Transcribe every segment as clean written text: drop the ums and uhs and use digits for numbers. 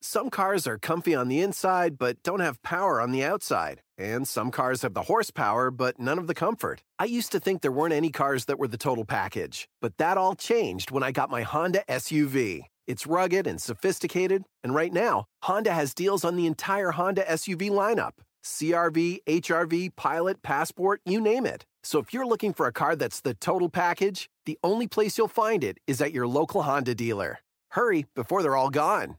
Some cars are comfy on the inside, but don't have power on the outside. And some cars have the horsepower, but none of the comfort. I used to think there weren't any cars that were the total package. But that all changed when I got my Honda SUV. It's rugged and sophisticated, and right now, Honda has deals on the entire Honda SUV lineup. CR-V, HR-V, Pilot, Passport, you name it. So if you're looking for a car that's the total package, the only place you'll find it is at your local Honda dealer. Hurry before they're all gone.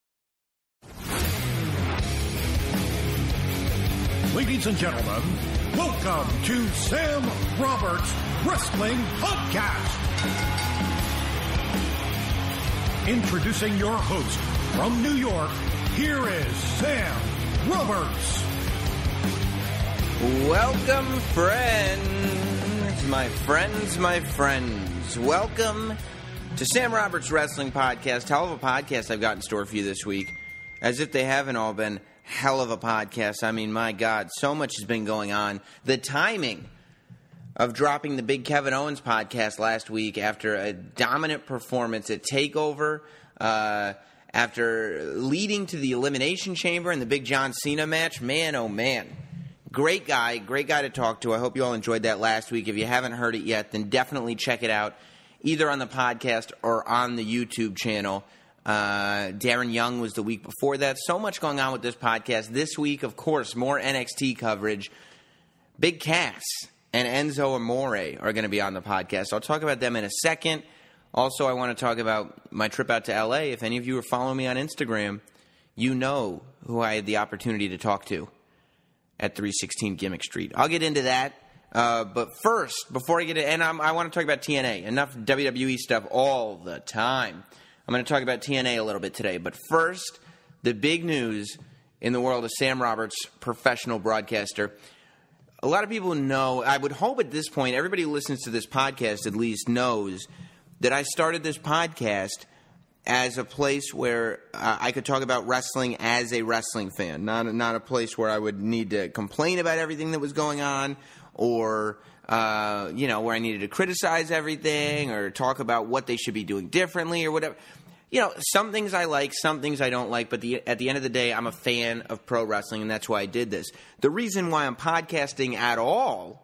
Ladies and gentlemen, welcome to Sam Roberts Wrestling Podcast. Introducing your host from New York, here is Sam Roberts. Welcome, my friends. Welcome to Sam Roberts Wrestling Podcast. Hell of a podcast I've got in store for you this week. As if they haven't all been hell of a podcast. I mean, my God, so much has been going on. The timing of dropping the Big Kevin Owens podcast last week after a dominant performance at TakeOver, after leading to the Elimination Chamber and the Big John Cena match, man, oh man. Great guy to talk to. I hope you all enjoyed that last week. If you haven't heard it yet, then definitely check it out, either on the podcast or on the YouTube channel. Darren Young was the week before that. So much going on with this podcast. This week, of course, more NXT coverage. Big Cass and Enzo Amore are going to be on the podcast. I'll talk about them in a second. Also, I want to talk about my trip out to L.A. If any of you are following me on Instagram, you know who I had the opportunity to talk to at 316 Gimmick Street. I'll get into that. But first, before I get in, I want to talk about TNA. Enough WWE stuff all the time. I'm going to talk about TNA a little bit today. But first, the big news in the world of Sam Roberts, professional broadcaster. A lot of people know, I would hope at this point, everybody who listens to this podcast at least knows that I started this podcast as a place where I could talk about wrestling as a wrestling fan, not a place where I would need to complain about everything that was going on or, where I needed to criticize everything or talk about what they should be doing differently or whatever. You know, some things I like, some things I don't like, but at the end of the day, I'm a fan of pro wrestling, and that's why I did this. The reason why I'm podcasting at all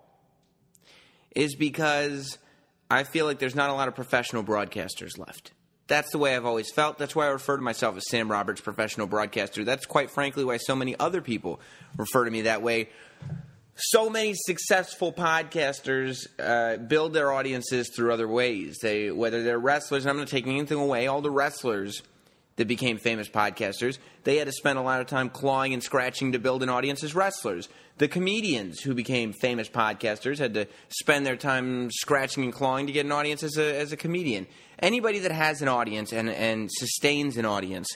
is because I feel like there's not a lot of professional broadcasters left. That's the way I've always felt. That's why I refer to myself as Sam Roberts, professional broadcaster. That's quite frankly why so many other people refer to me that way. So many successful podcasters build their audiences through other ways. Whether they're wrestlers, and I'm not taking anything away, all the wrestlers that became famous podcasters, they had to spend a lot of time clawing and scratching to build an audience as wrestlers. The comedians who became famous podcasters had to spend their time scratching and clawing to get an audience as a comedian. Anybody that has an audience and sustains an audience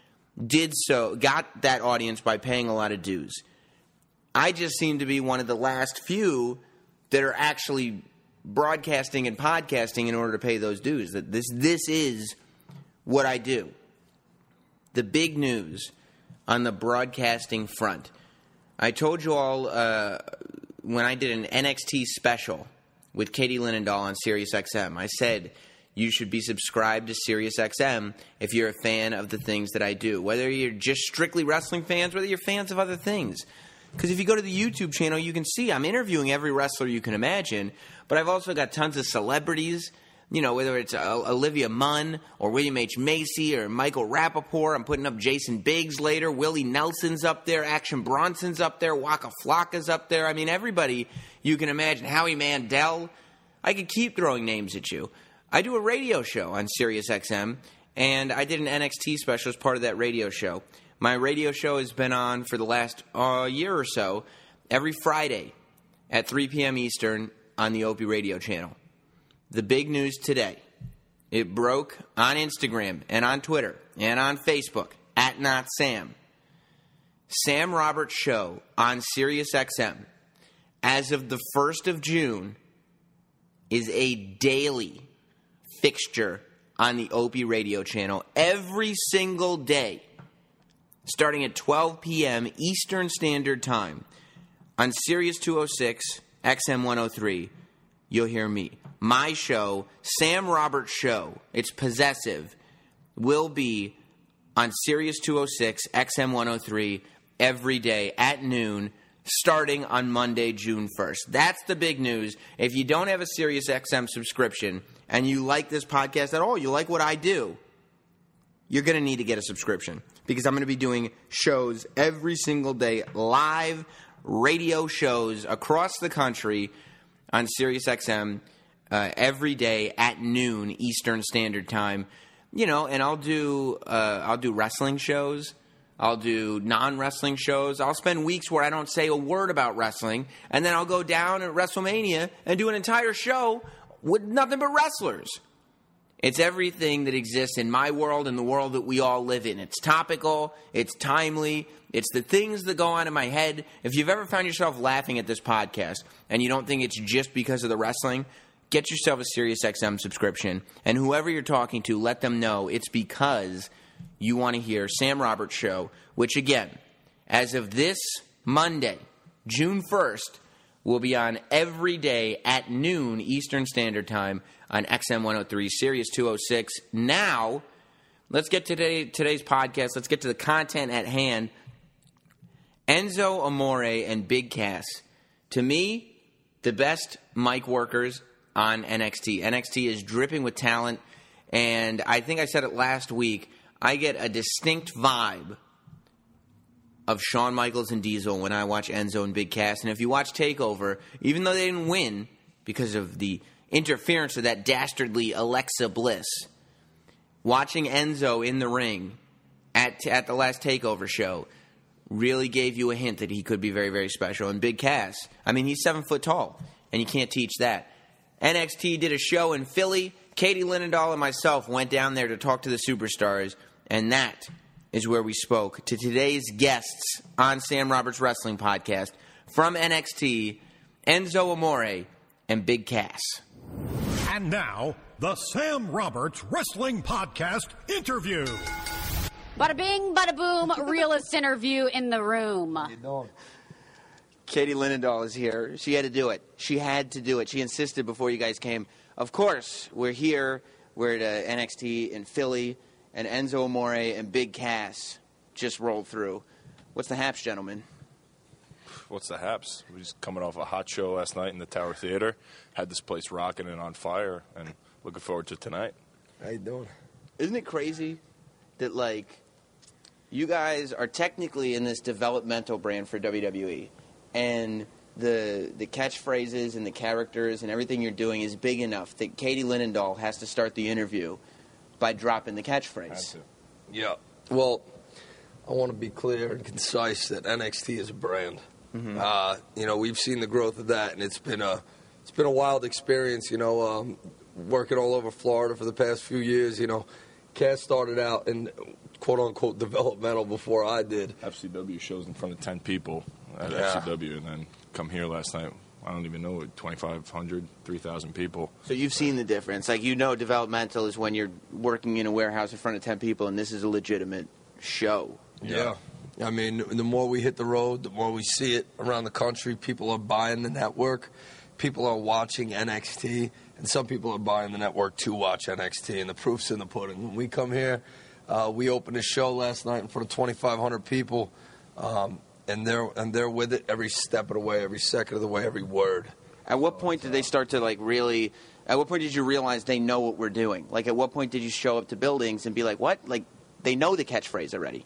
got that audience by paying a lot of dues. I just seem to be one of the last few that are actually broadcasting and podcasting in order to pay those dues. That this is what I do. The big news on the broadcasting front. I told you all when I did an NXT special with Katie Linendahl on SiriusXM, I said you should be subscribed to SiriusXM if you're a fan of the things that I do. Whether you're just strictly wrestling fans, whether you're fans of other things. Because if you go to the YouTube channel, you can see I'm interviewing every wrestler you can imagine, but I've also got tons of celebrities, you know, whether it's Olivia Munn or William H. Macy or Michael Rappaport. I'm putting up Jason Biggs later. Willie Nelson's up there. Action Bronson's up there. Waka Flocka's up there. I mean, everybody you can imagine. Howie Mandel. I could keep throwing names at you. I do a radio show on SiriusXM, and I did an NXT special as part of that radio show. My radio show has been on for the last year or so, every Friday at 3 p.m. Eastern on the Opie Radio channel. The big news today, it broke on Instagram and on Twitter and on Facebook, @NotSam. Sam Roberts Show on SiriusXM, as of the 1st of June, is a daily fixture on the Opie Radio channel every single day. Starting at 12 p.m. Eastern Standard Time on Sirius 206, XM 103, you'll hear me. My show, Sam Roberts Show, it's possessive, will be on Sirius 206, XM 103, every day at noon, starting on Monday, June 1st. That's the big news. If you don't have a Sirius XM subscription and you like this podcast at all, you like what I do, you're going to need to get a subscription because I'm going to be doing shows every single day, live radio shows across the country on Sirius XM every day at noon Eastern Standard Time. You know, and I'll do wrestling shows. I'll do non-wrestling shows. I'll spend weeks where I don't say a word about wrestling, and then I'll go down at WrestleMania and do an entire show with nothing but wrestlers. It's everything that exists in my world and the world that we all live in. It's topical. It's timely. It's the things that go on in my head. If you've ever found yourself laughing at this podcast and you don't think it's just because of the wrestling, get yourself a SiriusXM subscription. And whoever you're talking to, let them know it's because you want to hear Sam Roberts Show, which, again, as of this Monday, June 1st, will be on every day at noon Eastern Standard Time on XM 103, Sirius 206. Now, let's get to today's podcast. Let's get to the content at hand. Enzo Amore and Big Cass, to me, the best mic workers on NXT. NXT is dripping with talent, and I think I said it last week, I get a distinct vibe of Shawn Michaels and Diesel when I watch Enzo and Big Cass. And if you watch TakeOver, even though they didn't win because of the interference of that dastardly Alexa Bliss, watching Enzo in the ring at the last TakeOver show really gave you a hint that he could be very, very special. And Big Cass, I mean, he's 7 foot tall, and you can't teach that. NXT did a show in Philly. Katie Linendahl and myself went down there to talk to the superstars, and that is where we spoke to today's guests on Sam Roberts Wrestling Podcast from NXT, Enzo Amore and Big Cass. And now, the Sam Roberts Wrestling Podcast interview. Bada bing, bada boom, realest interview in the room. Katie Linendahl is here. She had to do it. She had to do it. She insisted before you guys came. Of course, we're here. We're at NXT in Philly, and Enzo Amore and Big Cass just rolled through. What's the haps, gentlemen? What's the haps? We just coming off a hot show last night in the Tower Theater. Had this place rocking and on fire, and looking forward to tonight. How you doing? Isn't it crazy that, like, you guys are technically in this developmental brand for WWE, and the catchphrases and the characters and everything you're doing is big enough that Katie Linendahl has to start the interview by dropping the catchphrase. Yeah. Well, I want to be clear and concise that NXT is a brand. Mm-hmm. We've seen the growth of that, and it's been a wild experience. Working all over Florida for the past few years. Cass started out in quote unquote developmental before I did. FCW shows in front of 10 people at FCW, and then come here last night. I don't even know, 2,500, 3,000 people. So you've seen the difference. Like, developmental is when you're working in a warehouse in front of 10 people, and this is a legitimate show. Yeah. I mean, the more we hit the road, the more we see it around the country. People are buying the network. People are watching NXT. And some people are buying the network to watch NXT. And the proof's in the pudding. When we come here, we opened a show last night in front of 2,500 people. And they're with it every step of the way, every second of the way, every word. At what point did they start to, really... At what point did you realize they know what we're doing? Like, at what point did you show up to buildings and be like, what? Like, they know the catchphrase already.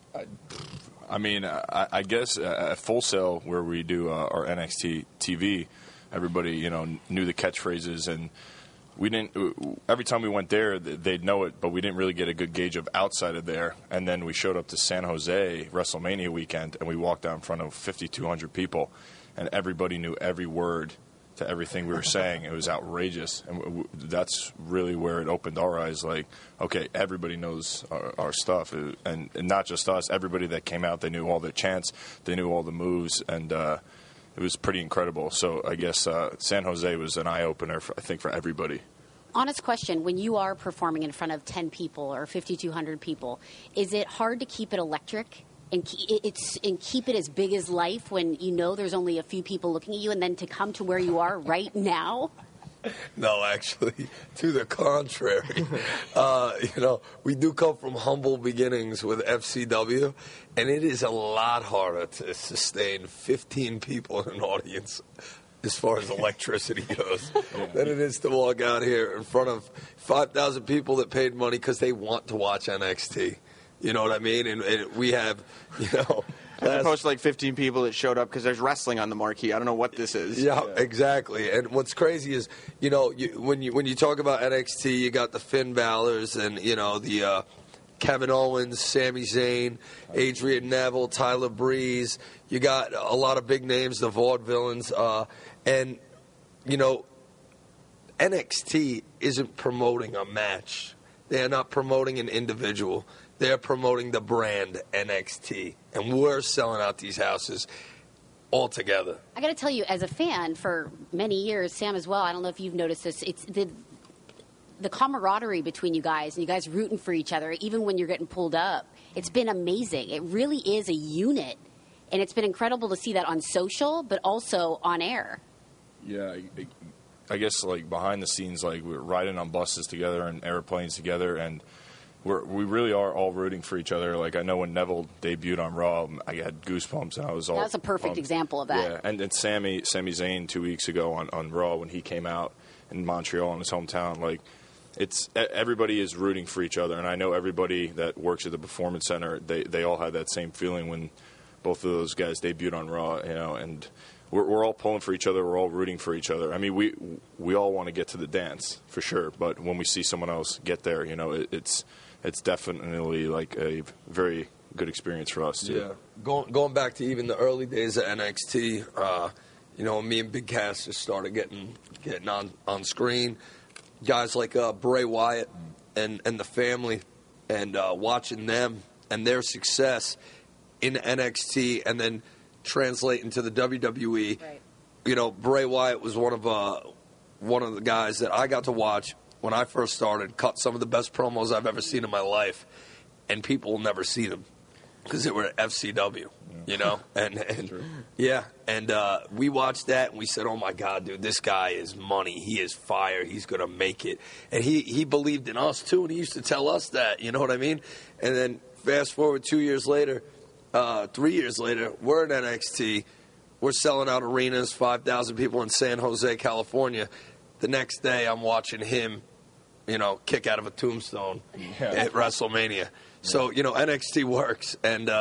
I guess at Full Sail, where we do our NXT TV, everybody, knew the catchphrases, and we didn't. Every time we went there, they'd know it, but we didn't really get a good gauge of outside of there. And then we showed up to San Jose WrestleMania weekend, and we walked out in front of 5,200 people, and everybody knew every word to everything we were saying. It was outrageous, and that's really where it opened our eyes. Like, okay, everybody knows our stuff, and not just us. Everybody that came out, they knew all their chants, they knew all the moves, and it was pretty incredible. So I guess San Jose was an eye-opener, I think, for everybody. Honest question, when you are performing in front of 10 people or 5,200 people, is it hard to keep it electric and keep it as big as life when there's only a few people looking at you, and then to come to where you are right now? No, actually, to the contrary. We do come from humble beginnings with FCW, and it is a lot harder to sustain 15 people in an audience as far as electricity goes than it is to walk out here in front of 5,000 people that paid money because they want to watch NXT. You know what I mean? And we have, as opposed to like 15 people that showed up because there's wrestling on the marquee. I don't know what this is. Yeah, exactly. And what's crazy is, when you talk about NXT, you got the Finn Balor's and, the Kevin Owens, Sami Zayn, Adrian Neville, Tyler Breeze. You got a lot of big names, the Vaudevillains. And NXT isn't promoting a match. They're not promoting an individual. They're promoting the brand NXT, and we're selling out these houses all together. I got to tell you, as a fan for many years, Sam as well, I don't know if you've noticed this, it's the camaraderie between you guys, and you guys rooting for each other, even when you're getting pulled up. It's been amazing. It really is a unit, and it's been incredible to see that on social, but also on air. Yeah, I guess, like, behind the scenes, like, we're riding on buses together and airplanes together, and we really are all rooting for each other. Like, I know when Neville debuted on Raw, I had goosebumps, and I was all That was a perfect example of that. Yeah, and Sami Zayn 2 weeks ago on Raw when he came out in Montreal in his hometown, like, everybody is rooting for each other, and I know everybody that works at the Performance Center, they all had that same feeling when both of those guys debuted on Raw, and we're all pulling for each other, we're all rooting for each other. I mean, we all want to get to the dance, for sure, but when we see someone else get there, it's definitely like a very good experience for us, too. Yeah. Going back to even the early days of NXT, me and Big Cass just started getting on screen. Guys like Bray Wyatt and the family, and watching them and their success in NXT and then translate into the WWE. Right. Bray Wyatt was one of the guys that I got to watch when I first started, cut some of the best promos I've ever seen in my life, and people will never see them because they were at FCW, and we watched that and we said, oh my God, dude, this guy is money, he is fire, he's gonna make it, and he believed in us too, and he used to tell us that, you know what I mean? And then fast forward 2 years later, 3 years later, we're in NXT, we're selling out arenas, 5,000 people in San Jose, California. The next day I'm watching him kick out of a tombstone at WrestleMania. So, NXT works,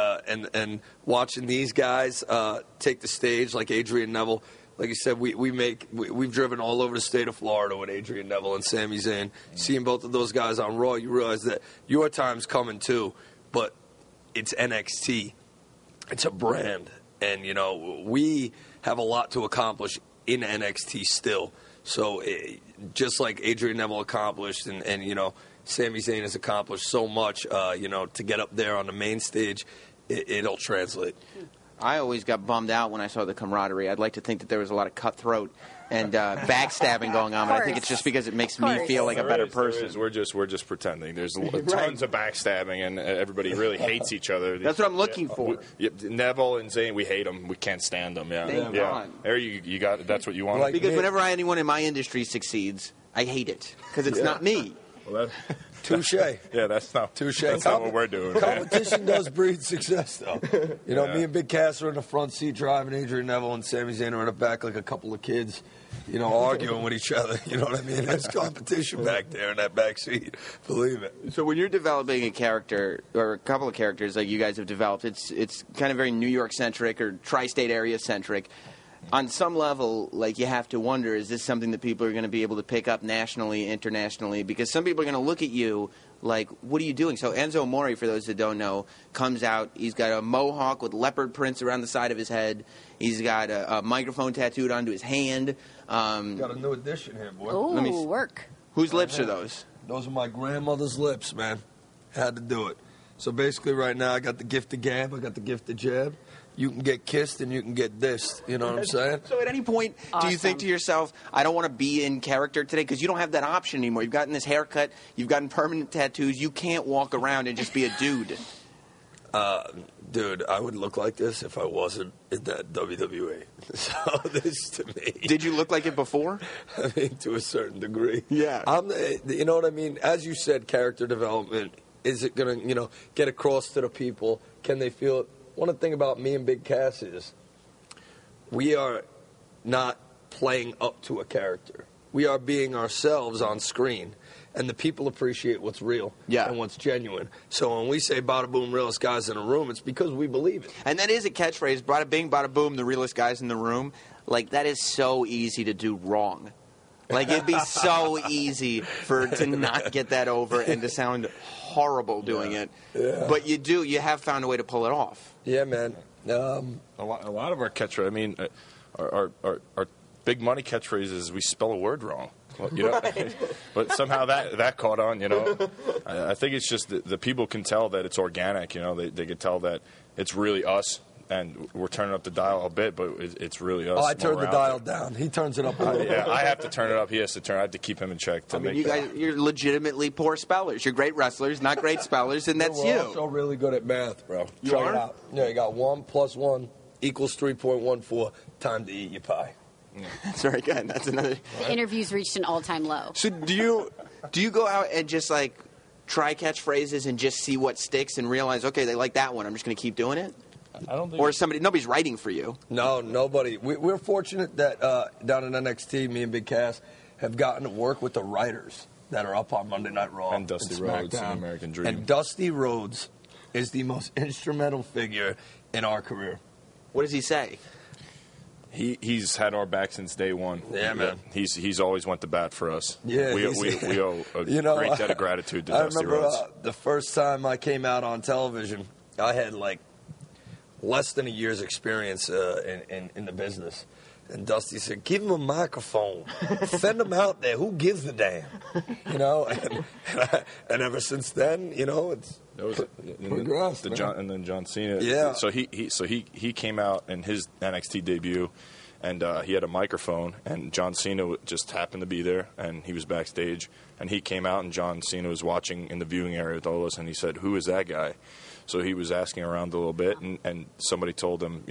and watching these guys take the stage, like Adrian Neville, like you said, we've driven all over the state of Florida with Adrian Neville and Sami Zayn. Seeing both of those guys on Raw, you realize that your time's coming too, but it's NXT. It's a brand, and, we have a lot to accomplish in NXT still. So just like Adrian Neville accomplished and Sami Zayn has accomplished so much, to get up there on the main stage, it'll translate. I always got bummed out when I saw the camaraderie. I'd like to think that there was a lot of cutthroat and backstabbing going on, but I think it's just because it makes me feel like a better person. We're just pretending. There's tons of backstabbing, and everybody really hates each other. That's what I'm looking for. Neville and Zayn, we hate them. We can't stand them. Yeah, Thank God. You got. That's what you want. Because whenever anyone in my industry succeeds, I hate it because it's not me. Well, touche. Yeah, that's not what we're doing. Competition does breed success, though. Me and Big Cass are in the front seat driving. Adrian Neville and Sami Zayn are in the back like a couple of kids, arguing with each other. You know what I mean? There's competition back there in that back seat. Believe it. So when you're developing a character or a couple of characters like you guys have developed, it's kind of very New York centric or tri-state area centric. On some level, like, you have to wonder, is this something that people are going to be able to pick up nationally, internationally? Because some people are going to look at you like, what are you doing? So Enzo Amore, for those that don't know, comes out. He's got a mohawk with leopard prints around the side of his head. He's got a microphone tattooed onto his hand. Got a new addition here, boy. Oh, work. Whose lips are those? Those are my grandmother's lips, man. Had to do it. So basically right now I got the gift of gab, I got the gift of jab. You can get kissed and you can get dissed. You know what I'm saying? So at any point, do you think to yourself, I don't want to be in character today? Because you don't have that option anymore. You've gotten this haircut. You've gotten permanent tattoos. You can't walk around and just be a dude. Dude, I would look like this if I wasn't in that WWE. So this to me. Did you look like it before? I mean, to a certain degree. Yeah. You know what I mean? As you said, character development. Is it going to, get across to the people? Can they feel it? One thing about me and Big Cass is we are not playing up to a character. We are being ourselves on screen. And the people appreciate what's real and what's genuine. So when we say bada boom, realest guys in the room, it's because we believe it. And that is a catchphrase, bada bing, bada boom, the realest guys in the room. Like, that is so easy to do wrong. Like, it'd be so easy to not get that over and to sound horrible doing it. Yeah. But you have found a way to pull it off. Yeah, man. A lot of our catchphrases, I mean, our big money catchphrases, we spell a word wrong. But somehow that caught on. I think it's just the people can tell that it's organic. They can tell that it's really us, and we're turning up the dial a bit, but it's really us. Oh, I turned the dial down. He turns it up a little. Yeah, I have to turn it up. He has to turn. I have to keep him in check. You're legitimately poor spellers. You're great wrestlers, not great spellers, and that's we're you. Also really good at math, bro. You Check are? it out. Yeah, you got 1 + 1 = 3.14. Time to eat your pie. That's very good. That's another. The interviews reached an all-time low. So do you go out and just like try catchphrases and just see what sticks and realize, okay, they like that one, I'm just going to keep doing it? I don't think. Or nobody's writing for you. No, nobody. We're fortunate that down in NXT, me and Big Cass have gotten to work with the writers that are up on Monday Night Raw And Dusty Rhodes SmackDown. and American Dream. And Dusty Rhodes is the most instrumental figure in our career. What does he say? He's had our back since day one. Yeah, man. He's always went to bat for us. Yeah, we owe a great debt of gratitude to Dusty remember, Rhodes. The first time I came out on television, I had like less than a year's experience in the business. And Dusty said, give him a microphone. Send him out there. Who gives a damn? And ever since then, it's progressed. And then John Cena. Yeah. So he came out in his NXT debut, and he had a microphone, and John Cena just happened to be there, and he was backstage, and he came out, and John Cena was watching in the viewing area with all of us, and he said, who is that guy? So he was asking around a little bit, and somebody told him,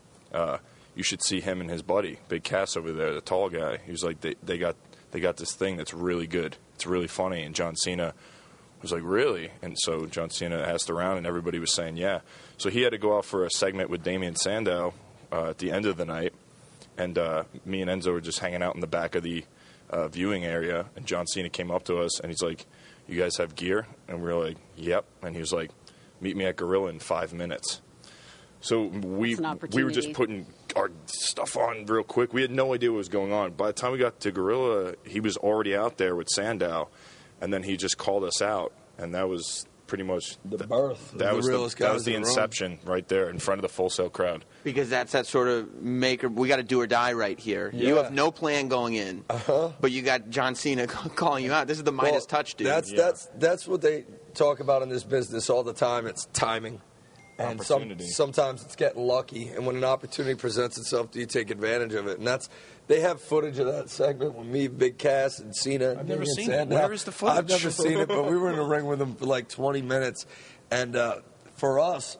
you should see him and his buddy, Big Cass over there, the tall guy. He was like, they got this thing that's really good. It's really funny. And John Cena was like, really? And so John Cena asked around, and everybody was saying, yeah. So he had to go out for a segment with Damien Sandow at the end of the night. And me and Enzo were just hanging out in the back of the viewing area. And John Cena came up to us, and he's like, you guys have gear? And we were like, yep. And he was like, meet me at Gorilla in 5 minutes. So we were just putting our stuff on real quick. We had no idea what was going on. By the time we got to Gorilla, he was already out there with Sandow, and then he just called us out, and that was pretty much the birth. That was the inception right there in front of the Full Sail crowd. Because that's that sort of we got to do or die right here. Yeah. You have no plan going in, but you got John Cena calling you out. This is the Midas touch, dude. That's what they talk about in this business all the time. It's timing. And sometimes it's getting lucky, and when an opportunity presents itself, do you take advantage of it? And they have footage of that segment with me, Big Cass, and Cena. I've never seen it. Where is the footage? I've never seen it, but we were in the ring with him for like 20 minutes. And for us,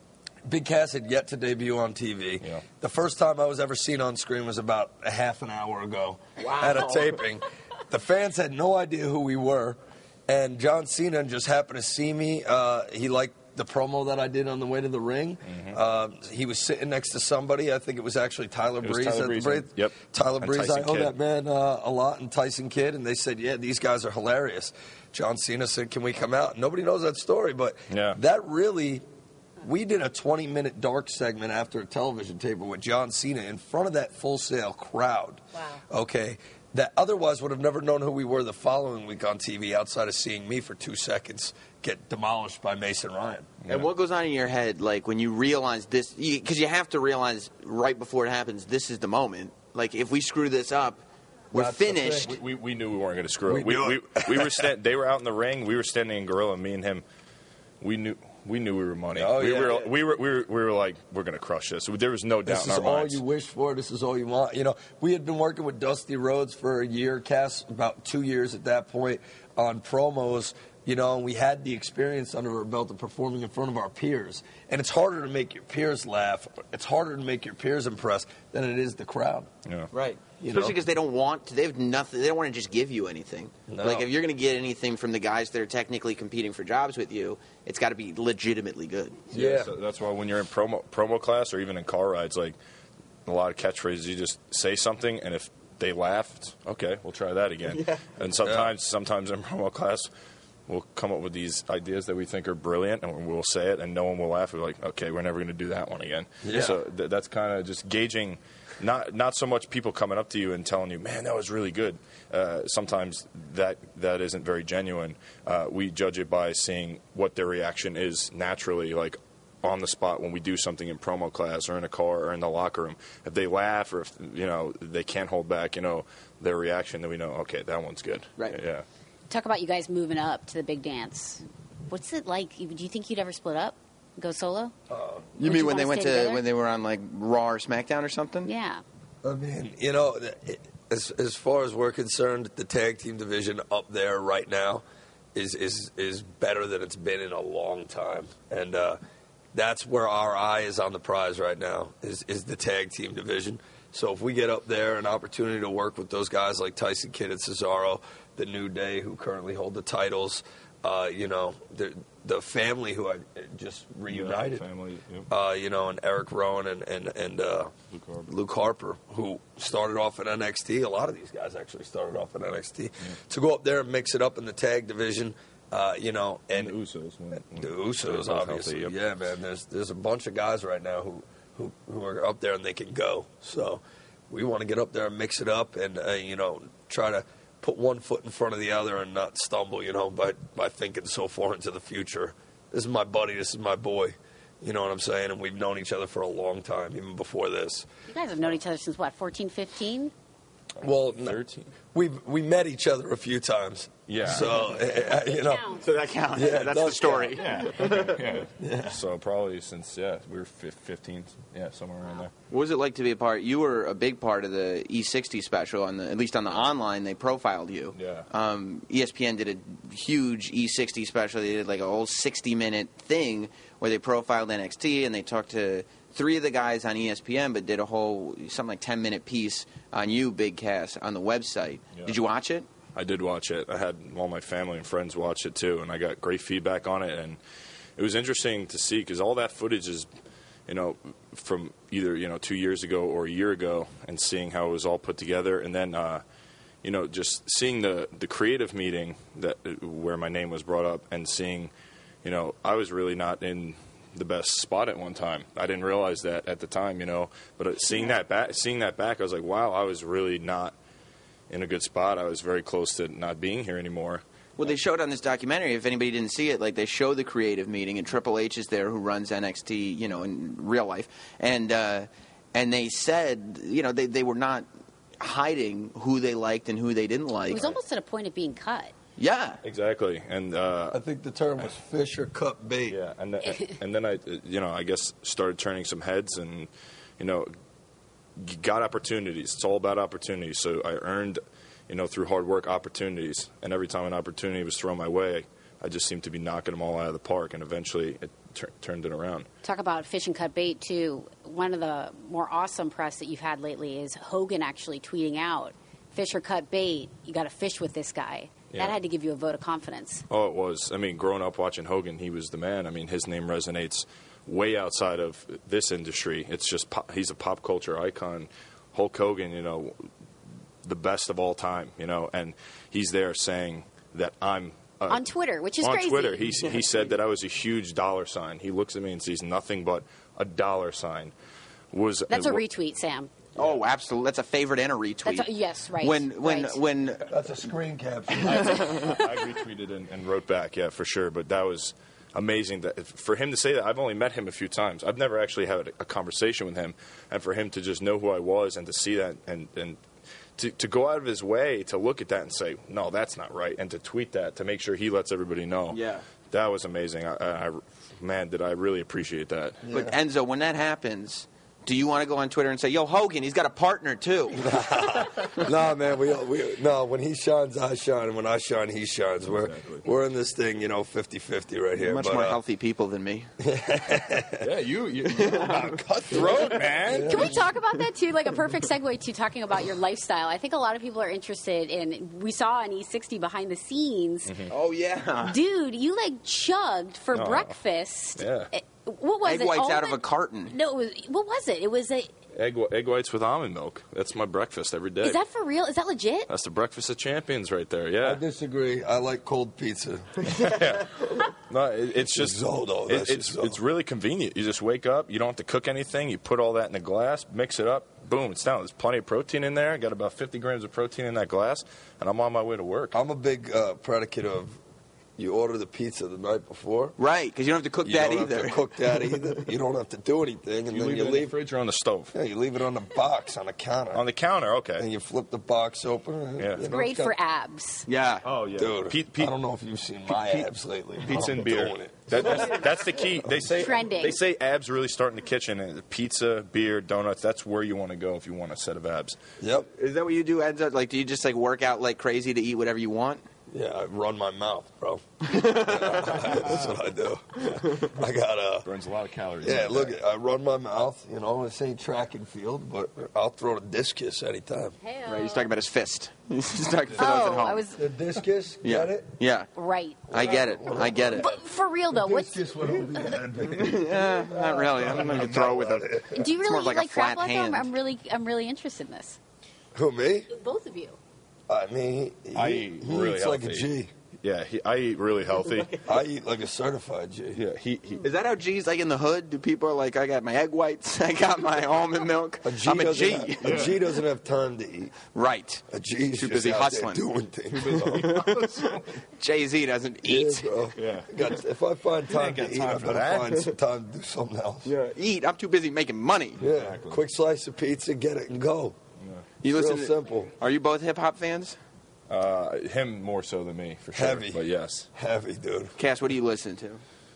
Big Cass had yet to debut on TV. Yeah. The first time I was ever seen on screen was about a half an hour ago at a taping. The fans had no idea who we were, and John Cena just happened to see me. He liked the promo that I did on the way to the ring. Mm-hmm. He was sitting next to somebody. I think it was actually Tyler Breeze. Yep. Tyler And Breeze. Tyson I owe Kidd. that man a lot, and Tyson Kidd. And they said, yeah, these guys are hilarious. John Cena said, can we come out? Nobody knows that story, but that really... We did a 20-minute dark segment after a television tape with John Cena in front of that Full Sail crowd. Wow. Okay? That otherwise would have never known who we were the following week on TV outside of seeing me for 2 seconds get demolished by Mason Ryan. And what goes on in your head, like, when you realize this? Because you have to realize right before it happens, this is the moment. Like, if we screw this up, we're That's the finished. thing. We knew we weren't going to screw it. We knew We were they were out in the ring. We were standing in Gorilla. Me and him. We knew we were money. Oh, we were like, we're going to crush this. There was no doubt in our minds. This is all you wish for. This is all you want. You know, we had been working with Dusty Rhodes for a year, Cass, about 2 years at that point, on promos You know, and we had the experience under our belt of performing in front of our peers. And it's harder to make your peers laugh. It's harder to make your peers impressed than it is the crowd. Yeah. Right. You Especially know? because they don't want to. They have nothing. They don't want to just give you anything. No. Like if you're going to get anything from the guys that are technically competing for jobs with you, it's got to be legitimately good. Yeah. So that's why when you're in promo class or even in car rides, like a lot of catchphrases, you just say something, and if they laugh, it's, okay, we'll try that again. Yeah. And sometimes in promo class, we'll come up with these ideas that we think are brilliant, and we'll say it, and no one will laugh. We're like, okay, we're never going to do that one again. Yeah. So that's kind of just gauging, not so much people coming up to you and telling you, man, that was really good. Sometimes that isn't very genuine. We judge it by seeing what their reaction is naturally, like on the spot when we do something in promo class or in a car or in the locker room. If they laugh or if they can't hold back, their reaction, then we know, okay, that one's good. Right. Yeah. Talk about you guys moving up to the big dance. What's it like? Do you think you'd ever split up, go solo? You Would mean when wanna they went stay to together? when they were on like Raw or SmackDown or something? Yeah. I mean, as far as we're concerned, the tag team division up there right now is better than it's been in a long time. And that's where our eye is on the prize right now, is the tag team division. So if we get up there, an opportunity to work with those guys like Tyson Kidd and Cesaro, the New Day, who currently hold the titles, the family who I just reunited, Family, yep. And Eric Rowan and Luke Harper, who started off in NXT. A lot of these guys actually started off in NXT. Yeah. To go up there and mix it up in the tag division, and the Usos. The Usos, obviously. Healthy, yep. Yeah, man. There's a bunch of guys right now who are up there and they can go. So we want to get up there and mix it up and try to put one foot in front of the other and not stumble, by thinking so far into the future. This is my buddy. This is my boy. You know what I'm saying? And we've known each other for a long time, even before this. You guys have known each other since, 14, 15? Well, 13. We met each other a few times. Yeah. So, So that counts. Yeah, That's the story. Yeah. So probably since, we were 15, somewhere around there. What was it like to be a part? You were a big part of the E60 special, at least on the online, they profiled you. Yeah. ESPN did a huge E60 special. They did like a whole 60-minute thing where they profiled NXT, and they talked to 3 of the guys on ESPN, but did a whole, something like 10-minute piece on you, Big Cass, on the website. Yeah. Did you watch it? I did watch it. I had all my family and friends watch it too, and I got great feedback on it. And it was interesting to see because all that footage is, from either 2 years ago or a year ago, and seeing how it was all put together, and then just seeing the creative meeting where my name was brought up, and seeing, I was really not in the best spot at one time. I didn't realize that at the time, But seeing that back, I was like, wow, I was really not in a good spot. I was very close to not being here anymore. Well, they showed on this documentary, if anybody didn't see it, like they show the creative meeting, and Triple H is there, who runs NXT, in real life, and they said, they were not hiding who they liked and who they didn't like. It was almost at a point of being cut. Yeah, Exactly, and I think the term was fish or cut bait. yeah, and then I guess started turning some heads, and got opportunities. It's all about opportunities. So I earned, through hard work, opportunities, and every time an opportunity was thrown my way, I just seemed to be knocking them all out of the park, and eventually it turned it around. Talk about fish and cut bait, too. One of the more awesome press that you've had lately is Hogan actually tweeting out, fish or cut bait, you got to fish with this guy. Yeah. That had to give you a vote of confidence. Oh, it was. I mean, growing up watching Hogan, he was the man. I mean, his name resonates way outside of this industry. It's just he's a pop culture icon. Hulk Hogan, the best of all time, and he's there saying that I'm on Twitter, which is on crazy. On Twitter, he said that I was a huge dollar sign. He looks at me and sees nothing but a dollar sign. That's a retweet, Sam. Oh, absolutely. That's a favorite and a retweet. Yes, right. When That's a screen capture. I retweeted and wrote back, yeah, for sure. But that was amazing for him to say that. I've only met him a few times. I've never actually had a conversation with him, and for him to just know who I was and to see that and to go out of his way to look at that and say, no, that's not right, and to tweet that to make sure he lets everybody know. Yeah. That was amazing. Man, did I really appreciate that. But Enzo, when that happens, Do you want to go on Twitter and say, "Yo, Hogan, he's got a partner too"? Nah, man. No. When he shines, I shine, and when I shine, he shines. We're in this thing, 50-50 right here. Much more healthy people than me. Yeah, you're cutthroat, man. Can we talk about that too? Like a perfect segue to talking about your lifestyle. I think a lot of people are interested in. We saw on E60 behind the scenes. Mm-hmm. Oh yeah, Dude, you like chugged for breakfast. Yeah. What was egg it? whites out of Almond- a carton. No, what was it? It was a. Egg whites with almond milk. That's my breakfast every day. Is that for real? Is that legit? That's the breakfast of champions right there. I Yeah. disagree. I like cold pizza. No, it's just Zoldo, that's just Zoldo. it's really convenient. You just wake up. You don't have to cook anything. You put all that in a glass, mix it up. Boom, it's down. There's plenty of protein in there. I got about 50 grams of protein in that glass, and I'm on my way to work. I'm a big predicate of you order the pizza the night before. Right, because you don't have to cook You that don't either. have to cook that either. You don't have to do anything, and You then leave you it in the leave. fridge or on the stove? Yeah, you leave it on the box on the counter. On the counter, okay. and you flip the box open. Yeah. you know, Great it's got- for abs. Yeah. Oh yeah, Dude, I don't know if you've seen my abs lately. but Pizza I'm and beer. doing it. That's the key. They say Trending. They say abs really start in the kitchen. And pizza, beer, donuts. That's where you want to go if you want a set of abs. Yep. Is that what you do, Ed? Like, do you just like work out like crazy to eat whatever you want? Yeah, I run my mouth, bro. That's what I do. I got Burns a lot of calories. Yeah, look, I run my mouth. This ain't track and field, but I'll throw the discus anytime. Right. He's talking about his fist. He's talking for those at Oh, home. I was The discus, Yeah. get it? Yeah. right. I get it. I get it. But for real though, what's Discus went over your head, baby. Not really. I'm going to throw with a. do you It's really more of eat like like a crap flat like hand. I'm really interested in this. Who, me? Both of you. I mean, I he eat really eats like a healthy. G. Yeah, I eat really healthy. I eat like a certified G. Yeah, he Is that how G's like in the hood? Do people are like, I got my egg whites, I got my almond milk. I'm a G. A G doesn't have time to eat. Right. A G's Too just busy out hustling. there doing things. Jay-Z doesn't eat. Yeah, bro. Yeah. If I find time ain't got to eat, time I for better that. find some time to do something else. Eat. I'm too busy making money. Yeah. Quick slice of pizza, get it and go. You It's listen real to- simple. Are you both hip hop fans? him more so than me for sure. Heavy. But yes. Heavy, dude. Cass, what do you listen to?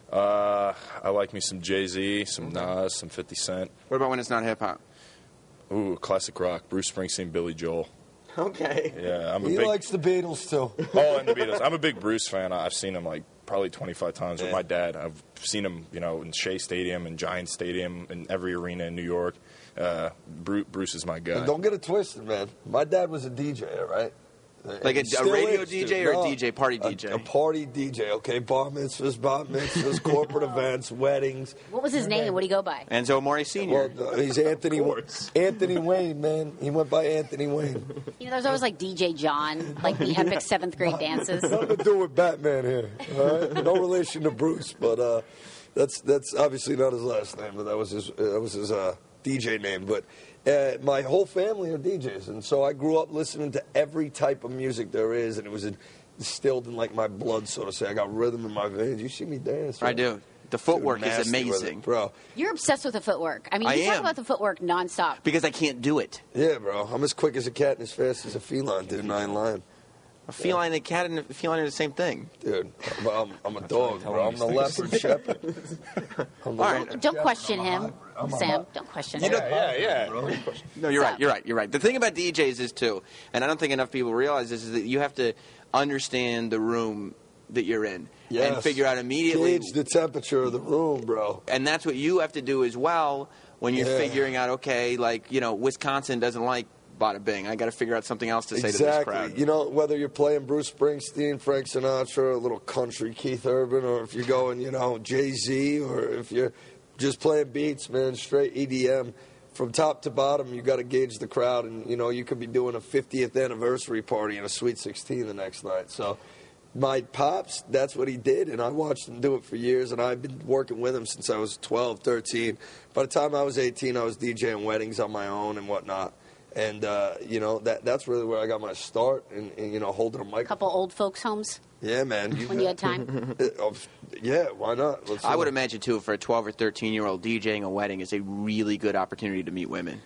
I like me some Jay-Z, some Nas, some 50 Cent. What about when it's not hip hop? Ooh, classic rock. Bruce Springsteen, Billy Joel. Okay. Yeah, I'm a He big. likes the Beatles, too. Oh, and the Beatles. I'm a big Bruce fan. I've seen him like probably 25 times with Yeah. my dad. I've seen him, in Shea Stadium and Giant Stadium and every arena in New York. Bruce is my guy. And don't get it twisted, man. My dad was a DJ, right? Like a He still radio is, DJ dude. or a No, DJ, party DJ? A party DJ, okay? Bar mitzvahs, bat mitzvahs, corporate events, weddings. What was his name? What did he go by? Enzo Amore Sr. Well, he's Anthony Wayne, man. He went by Anthony Wayne. There's always like DJ John, like the epic 7th grade dances. Nothing to do with Batman here. All right? No relation to Bruce, but that's obviously not his last name. But that was his DJ name. But my whole family are DJs, and so I grew up listening to every type of music there is, and it was instilled in like my blood, so to say. I got rhythm in my veins. You see me dance? I right? do. The footwork Dude, is nasty with amazing. it, bro. You're obsessed with the footwork. I mean, I you talk am. about the footwork nonstop. Because I can't do it. Yeah, bro. I'm as quick as a cat and as fast as a feline, dude. And I ain't lying. A feline and a cat and a feline are the same thing. Dude, I'm a dog, bro. I'm the leopard shepherd. I'm the All right. leopard Don't shepherd. question I'm a him, hybrid. I'm a Sam. hybrid. Don't question You him. know- Yeah. No, you're right. You're right. You're right. The thing about DJs is too, and I don't think enough people realize this, is that you have to understand the room that you're in and Yes. figure out immediately. Gauge the temperature of the room, bro. And that's what you have to do as well when you're Yeah. figuring out. Okay, like Wisconsin doesn't like bada bing. I got to figure out something else to say to this crowd. Exactly. Whether you're playing Bruce Springsteen, Frank Sinatra, a little country Keith Urban, or if you're going, Jay-Z, or if you're just playing beats, man, straight EDM. From top to bottom, you got to gauge the crowd, and you could be doing a 50th anniversary party and a Sweet 16 the next night. So, my pops, that's what he did, and I watched him do it for years, and I've been working with him since I was 12, 13. By the time I was 18, I was DJing weddings on my own and whatnot. And, that's really where I got my start, and holding a A microphone. couple old folks' homes Yeah, man. when you had time. Yeah, why not? I would imagine too, for a 12 or 13-year-old, DJing a wedding is a really good opportunity to meet women.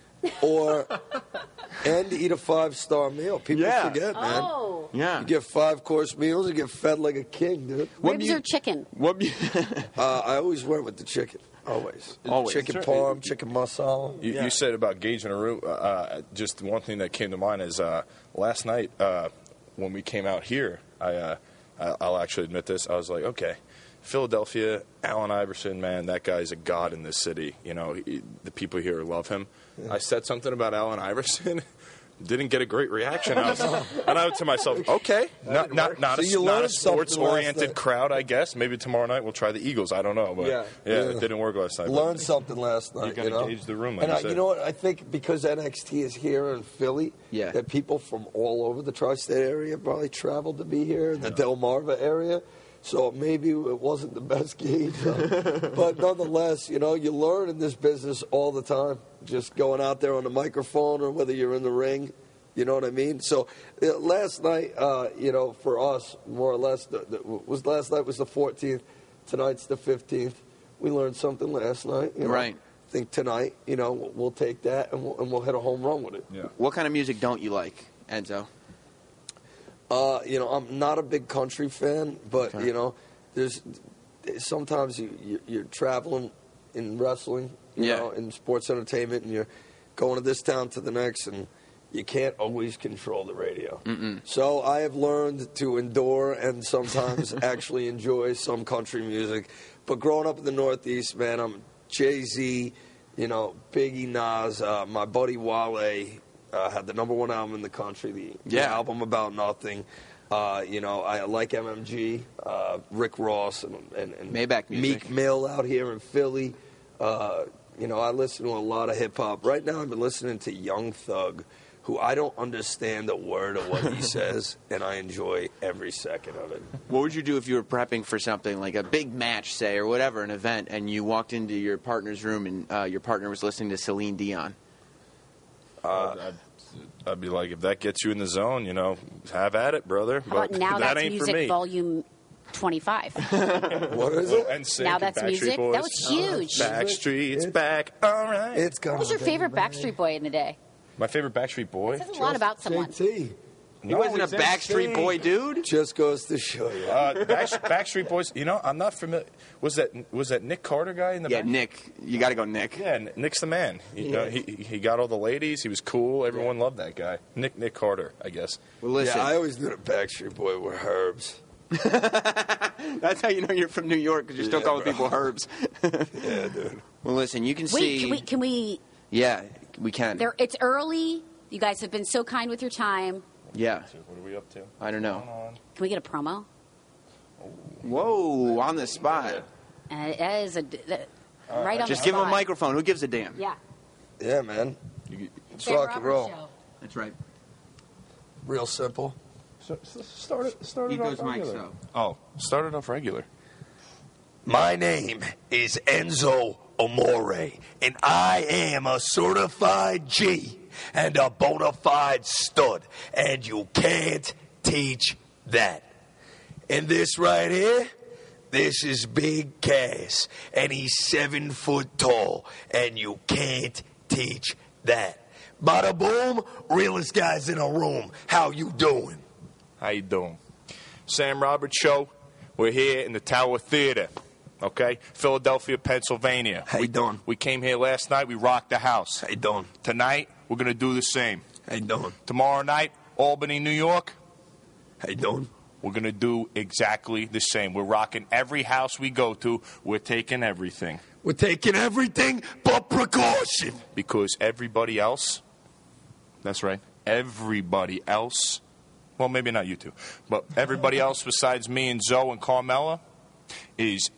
And eat a 5-star meal. People Yeah. forget, man. Oh, Yeah. You get 5-course meals, you get fed like a king, dude. ribs or chicken? What? I always went with the chicken. Always. Always. Chicken parm, chicken masala. You said about gauging a room. Just one thing that came to mind is last night when we came out here, I'll actually admit this. I was like, okay, Philadelphia, Allen Iverson, man, that guy's a god in this city. You know, the people here love him. Yeah. I said something about Allen Iverson. Didn't get a great reaction. And I was to myself, okay, not a sports-oriented crowd, I guess. Maybe tomorrow night we'll try the Eagles. I don't know, but yeah, it didn't work last night. Learned something last night. You got to gauge the room, like and you know what? I think because NXT is here in Philly, that people from all over the tri-state area probably traveled to be here in the Delmarva area. So maybe it wasn't the best gauge. But nonetheless, you know, you learn in this business all the time. Just going out there on the microphone or whether you're in the ring. You know what I mean? So last night, you know, for us, more or less, last night was the 14th. Tonight's the 15th. We learned something last night. You know? Right. I think tonight, you know, we'll take that and we'll hit a home run with it. Yeah. What kind of music don't you like, Enzo? You know, I'm not a big country fan, but, you know, there's sometimes you're traveling in wrestling, you know, in sports entertainment, and you're going to this town to the next, and you can't always control the radio. So I have learned to endure and sometimes actually enjoy some country music. But growing up in the Northeast, man, I'm Jay-Z, you know, Biggie, Nas, my buddy Wale had the #1 album in the country, the album About Nothing. You know, I like MMG, Rick Ross, and Maybach music. Meek Mill out here in Philly. You know, I listen to a lot of hip-hop. Right now I've been listening to Young Thug, who I don't understand a word of what he says, and I enjoy every second of it. What would you do if you were prepping for something like a big match, say, or whatever, an event, and you walked into your partner's room and your partner was listening to Celine Dion? I'd be like, if that gets you in the zone, you know, have at it, brother. How about Now that That's ain't Music for me. Volume 25. What is it? NSYNC, Now That's Backstreet Music. Boys. That was huge. Backstreet's back. All right. What was your favorite Backstreet Boy in the day? My favorite Backstreet Boy? It says a lot about someone. JT. He wasn't a Backstreet Boy dude? Just goes to show you. Backstreet Boys, you know, I'm not familiar. Was that Nick Carter guy in the back? Nick. You got to go Nick. Yeah, Nick's the man. You know, he got all the ladies. He was cool. Everyone loved that guy. Nick Carter, I guess. Well, listen. Yeah, I always knew that Backstreet Boy were Herbs. That's how you know you're from New York, because you're still calling people Herbs. Yeah, dude. Well, listen, you can see... Wait, can we... Yeah, we can. It's early. You guys have been so kind with your time. Yeah. What are we up to? I don't know. Can we get a promo? Whoa, on the spot. That is right on Just the give him spot. a microphone. Who gives a damn? Yeah. Yeah, man. It's Sam rock and Roberts roll. Show. That's right. Real simple. Start it Those off mics, regular. though. Oh, start it off regular. My name is Enzo Amore, and I am a certified G and a bona fide stud, and you can't teach that. And this right here, this is Big Cass, and he's 7 foot tall, and you can't teach that. Bada boom, realest guys in a room. How you doing? How you doing? Sam Roberts Show. We're here in the Tower Theater. Okay? Philadelphia, Pennsylvania. How you doing? We came here last night. We rocked the house. How you doing? Tonight, we're going to do the same. How you doing? Tomorrow night, Albany, New York, How you doing? we're going to do exactly the same. We're rocking every house we go to. We're taking everything. We're taking everything but precaution. Because everybody else, that's right, everybody else, well, maybe not you two, but everybody else besides me and Zoe and Carmella is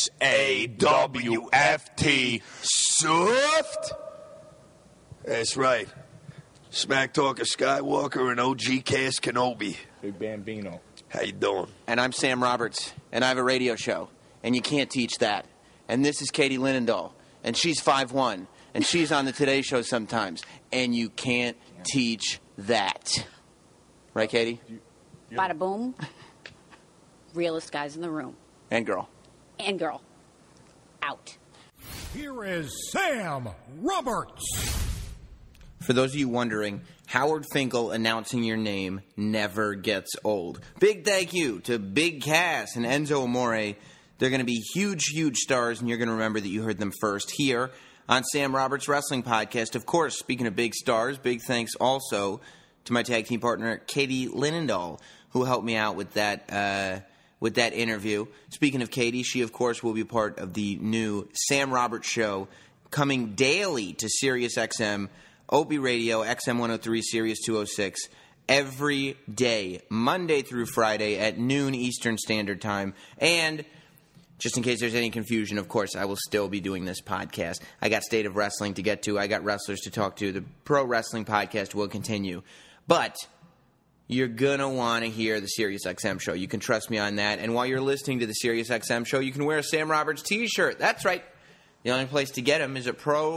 SAWFT. Soft? That's right. Smack Talker Skywalker and OG Cass Kenobi. Big Bambino. How you doing? And I'm Sam Roberts, and I have a radio show, and you can't teach that. And this is Katie Linendahl, and she's 5'1", and she's on the Today Show sometimes, and you can't teach that. Right, Katie? Bada boom. Realest guys in the room. And girl. And girl. Out. Here is Sam Roberts. For those of you wondering, Howard Finkel announcing your name never gets old. Big thank you to Big Cass and Enzo Amore. They're going to be huge, huge stars, and you're going to remember that you heard them first here on Sam Roberts Wrestling Podcast. Of course, speaking of big stars, big thanks also to my tag team partner, Katie Linendahl, who helped me out with that interview. Speaking of Katie, she, of course, will be part of the new Sam Roberts Show coming daily to SiriusXM, Opie Radio, XM 103, Sirius 206, every day, Monday through Friday at noon Eastern Standard Time. And just in case there's any confusion, of course, I will still be doing this podcast. I got State of Wrestling to get to. I got wrestlers to talk to. The Pro Wrestling Podcast will continue. But you're going to want to hear the SiriusXM show. You can trust me on that. And while you're listening to the SiriusXM show, you can wear a Sam Roberts t-shirt. That's right. The only place to get them is at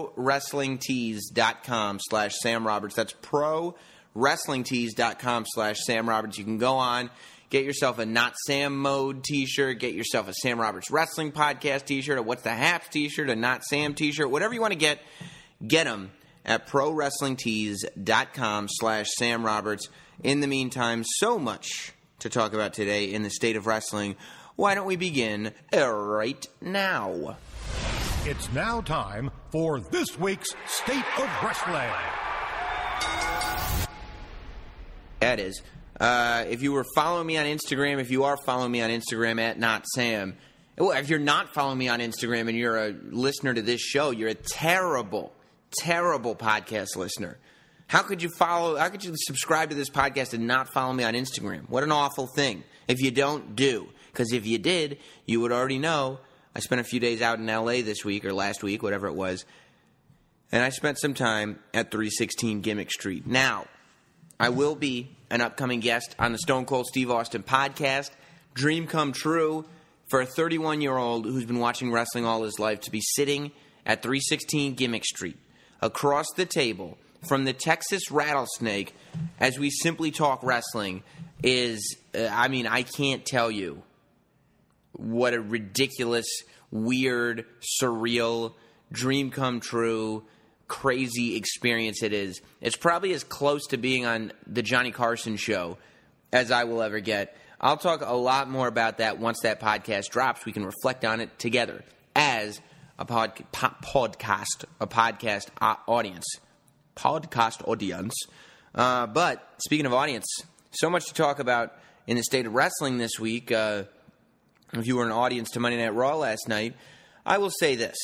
ProWrestlingTees.com/Sam Roberts. That's ProWrestlingTees.com/Sam Roberts. You can go on. Get yourself a Not Sam Mode t-shirt. Get yourself a Sam Roberts Wrestling Podcast t-shirt, a What's the Haps t-shirt, a Not Sam t-shirt. Whatever you want to get them at ProWrestlingTees.com/Sam Roberts. In the meantime, so much to talk about today in the state of wrestling. Why don't we begin right now? It's now time for this week's State of Wrestling. That is. If you were following me on Instagram, if you are following me on Instagram at Not Sam, well, if you're not following me on Instagram and you're a listener to this show, you're a terrible, terrible podcast listener. How could you subscribe to this podcast and not follow me on Instagram? What an awful thing. If you don't, do. Because if you did, you would already know. I spent a few days out in L.A. this week, or last week, whatever it was, and I spent some time at 316 Gimmick Street. Now, I will be an upcoming guest on the Stone Cold Steve Austin podcast. Dream come true for a 31-year-old who's been watching wrestling all his life to be sitting at 316 Gimmick Street, across the table from the Texas Rattlesnake, as we simply talk wrestling, is, I can't tell you what a ridiculous, weird, surreal, dream come true, crazy experience it is. It's probably as close to being on the Johnny Carson show as I will ever get. I'll talk a lot more about that once that podcast drops. We can reflect on it together as a podcast audience. Podcast audience. But speaking of audience, so much to talk about in the state of wrestling this week. If you were an audience to Monday Night Raw last night, I will say this.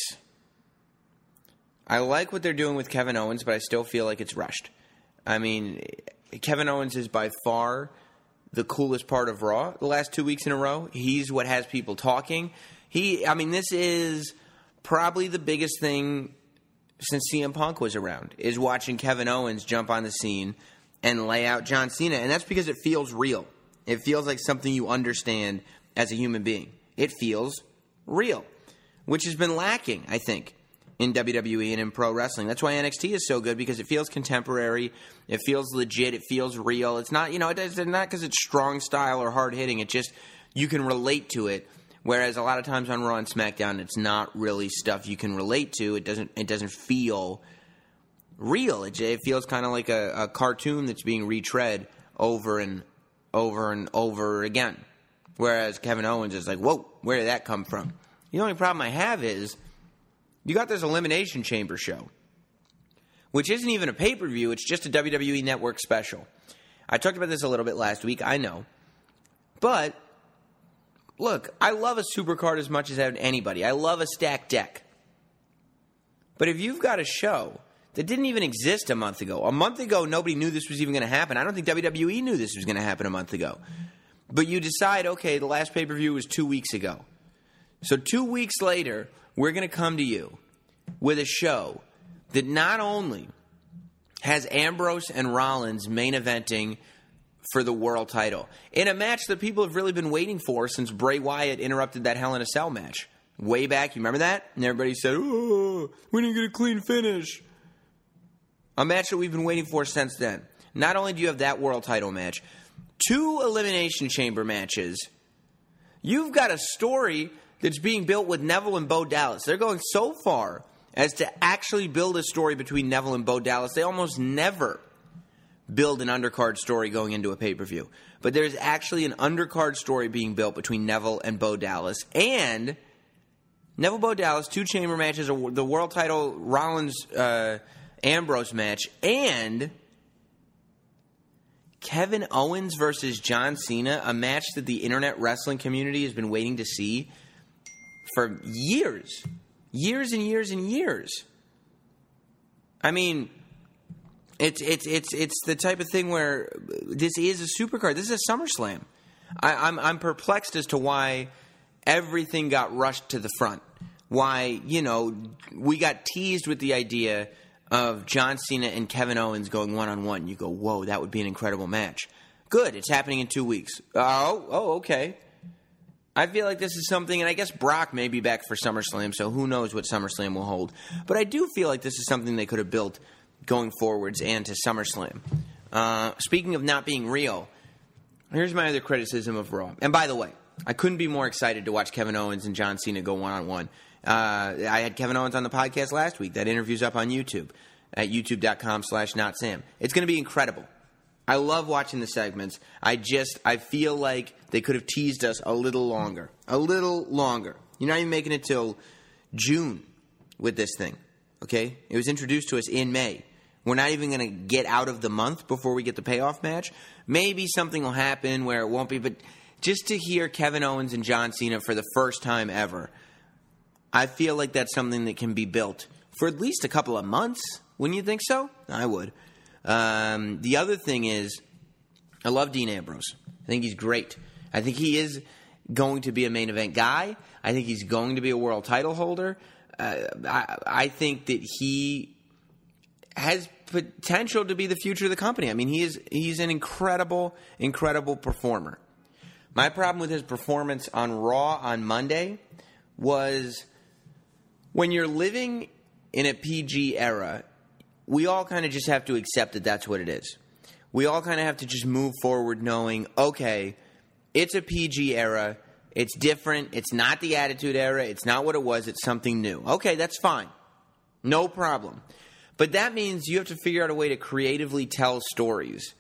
I like what they're doing with Kevin Owens, but I still feel like it's rushed. I mean, Kevin Owens is by far the coolest part of Raw the last 2 weeks in a row. He's what has people talking. This is probably the biggest thing since CM Punk was around, is watching Kevin Owens jump on the scene and lay out John Cena. And that's because it feels real. It feels like something you understand as a human being. It feels real, which has been lacking, I think, in WWE and in pro wrestling. That's why NXT is so good, because it feels contemporary, it feels legit, it feels real. It's not, it's not because it's strong style or hard hitting. It just, you can relate to it. Whereas a lot of times on Raw and SmackDown, it's not really stuff you can relate to. It doesn't feel real. It feels kind of like a cartoon that's being retread over and over and over again. Whereas Kevin Owens is like, whoa, where did that come from? The only problem I have is, you got this Elimination Chamber show, which isn't even a pay-per-view, it's just a WWE Network special. I talked about this a little bit last week, I know. But, look, I love a supercard as much as anybody. I love a stacked deck. But if you've got a show that didn't even exist a month ago, nobody knew this was even going to happen. I don't think WWE knew this was going to happen a month ago. But you decide, okay, the last pay-per-view was 2 weeks ago. So 2 weeks later, we're going to come to you with a show that not only has Ambrose and Rollins main eventing for the world title, in a match that people have really been waiting for since Bray Wyatt interrupted that Hell in a Cell match. Way back, you remember that? And everybody said, oh, we didn't get a clean finish. A match that we've been waiting for since then. Not only do you have that world title match, 2 Elimination Chamber matches. You've got a story that's being built with Neville and Bo Dallas. They're going so far as to actually build a story between Neville and Bo Dallas. They almost never build an undercard story going into a pay-per-view. But there's actually an undercard story being built between Neville and Bo Dallas. And Neville Bo Dallas, 2 chamber matches, the world title Rollins-Ambrose match, and Kevin Owens versus John Cena, a match that the internet wrestling community has been waiting to see for years. Years and years and years. I mean, it's the type of thing where this is a supercard. This is a SummerSlam. I'm perplexed as to why everything got rushed to the front. Why, we got teased with the idea of John Cena and Kevin Owens going one-on-one. You go, whoa, that would be an incredible match. Good, it's happening in 2 weeks. Oh, okay. I feel like this is something, and I guess Brock may be back for SummerSlam, so who knows what SummerSlam will hold. But I do feel like this is something they could have built going forwards and to SummerSlam. Speaking of not being real, here's my other criticism of Raw. And by the way, I couldn't be more excited to watch Kevin Owens and John Cena go one-on-one. I had Kevin Owens on the podcast last week. That interview's up on YouTube at youtube.com/notsam. It's going to be incredible. I love watching the segments. I feel like they could have teased us a little longer. A little longer. You're not even making it till June with this thing. Okay? It was introduced to us in May. We're not even going to get out of the month before we get the payoff match. Maybe something will happen where it won't be, but just to hear Kevin Owens and John Cena for the first time ever, I feel like that's something that can be built for at least a couple of months. Wouldn't you think so? I would. The other thing is, I love Dean Ambrose. I think he's great. I think he is going to be a main event guy. I think he's going to be a world title holder. I think that he has potential to be the future of the company. I mean, he's an incredible, incredible performer. My problem with his performance on Raw on Monday was, when you're living in a PG era, we all kind of just have to accept that that's what it is. We all kind of have to just move forward knowing, okay, it's a PG era, it's different, it's not the Attitude Era, it's not what it was, it's something new. Okay, that's fine. No problem. But that means you have to figure out a way to creatively tell stories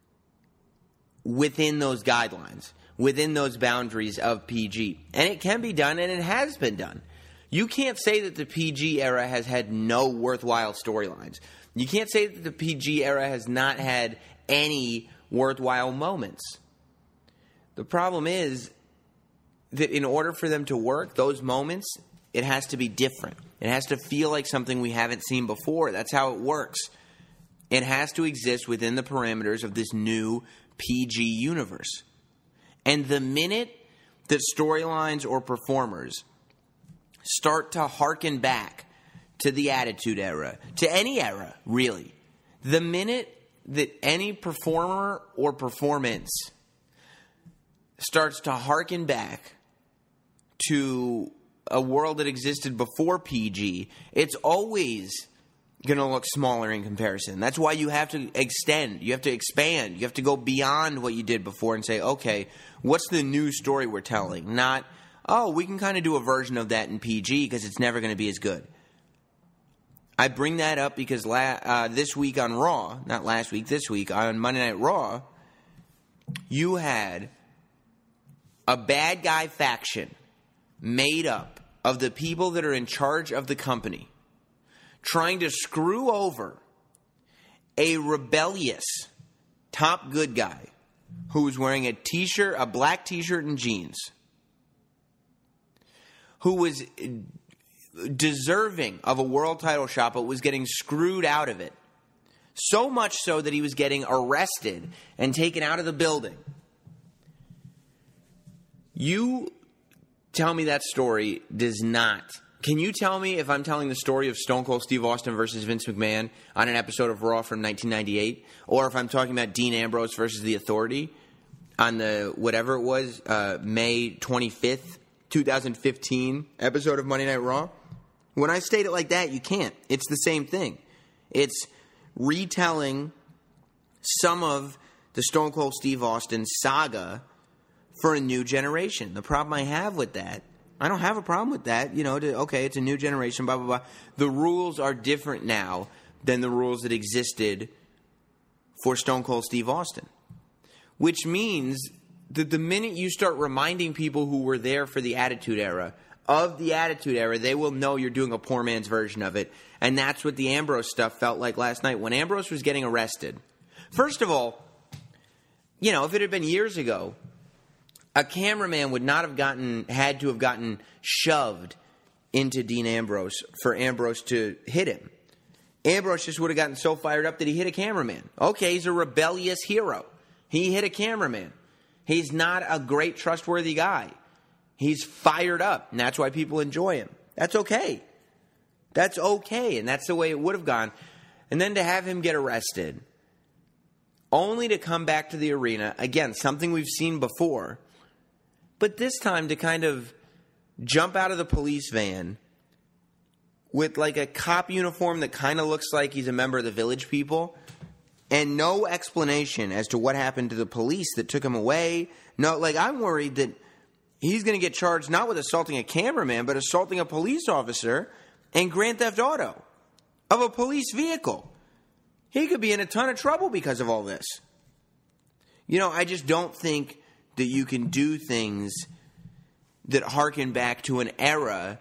within those guidelines, within those boundaries of PG. And it can be done, and it has been done. You can't say that the PG era has had no worthwhile storylines. You can't say that the PG era has not had any worthwhile moments. The problem is that in order for them to work, those moments, it has to be different. It has to feel like something we haven't seen before. That's how it works. It has to exist within the parameters of this new PG universe. And the minute that storylines or performers start to hearken back to the Attitude Era, to any era, really, the minute that any performer or performance starts to hearken back to a world that existed before PG, it's always going to look smaller in comparison. That's why you have to extend, you have to expand, you have to go beyond what you did before and say, okay, what's the new story we're telling? Not, oh, we can kind of do a version of that in PG because it's never going to be as good. I bring that up because this week on Raw, not last week, this week, on Monday Night Raw, you had a bad guy faction made up of the people that are in charge of the company trying to screw over a rebellious top good guy who was wearing a t-shirt, a black t-shirt and jeans, who was deserving of a world title shot but was getting screwed out of it. So much so that he was getting arrested and taken out of the building. You tell me that story does not. Can you tell me if I'm telling the story of Stone Cold Steve Austin versus Vince McMahon on an episode of Raw from 1998? Or if I'm talking about Dean Ambrose versus The Authority on the, whatever it was, May 25th, 2015 episode of Monday Night Raw? When I state it like that, you can't. It's the same thing. It's retelling some of the Stone Cold Steve Austin saga for a new generation. The problem I have with that, I don't have a problem with that. You know, okay, it's a new generation, blah, blah, blah. The rules are different now than the rules that existed for Stone Cold Steve Austin. Which means that the minute you start reminding people who were there for the Attitude Era of the Attitude Era, they will know you're doing a poor man's version of it. And that's what the Ambrose stuff felt like last night. When Ambrose was getting arrested, first of all, you know, if it had been years ago, a cameraman would not have had to have gotten shoved into Dean Ambrose for Ambrose to hit him. Ambrose just would have gotten so fired up that he hit a cameraman. Okay, he's a rebellious hero. He hit a cameraman. He's not a great, trustworthy guy. He's fired up, and that's why people enjoy him. That's okay. That's okay, and that's the way it would have gone. And then to have him get arrested, only to come back to the arena, again, something we've seen before, but this time to kind of jump out of the police van with like a cop uniform that kind of looks like he's a member of the Village People, and no explanation as to what happened to the police that took him away. No, like, I'm worried that he's going to get charged not with assaulting a cameraman, but assaulting a police officer and grand theft auto of a police vehicle. He could be in a ton of trouble because of all this. You know, I just don't think that you can do things that harken back to an era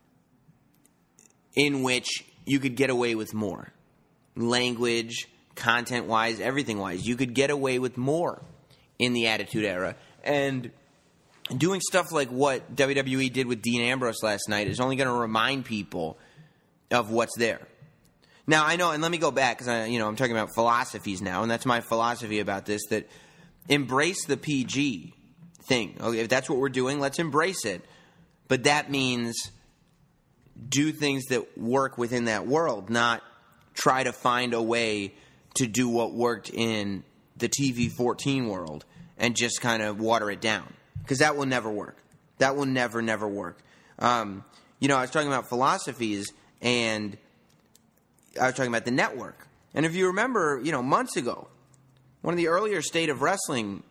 in which you could get away with more. Language, content-wise, everything-wise. You could get away with more in the Attitude Era. And doing stuff like what WWE did with Dean Ambrose last night is only going to remind people of what's there. Now, I know, and let me go back, because I'm talking about philosophies now, and that's my philosophy about this, that embrace the PG thing. Okay, if that's what we're doing, let's embrace it. But that means do things that work within that world, not try to find a way to do what worked in the TV-14 world and just kind of water it down. Because that will never work. That will never work. I was talking about philosophies, and I was talking about the network. And if you remember, months ago, one of the earlier State of Wrestling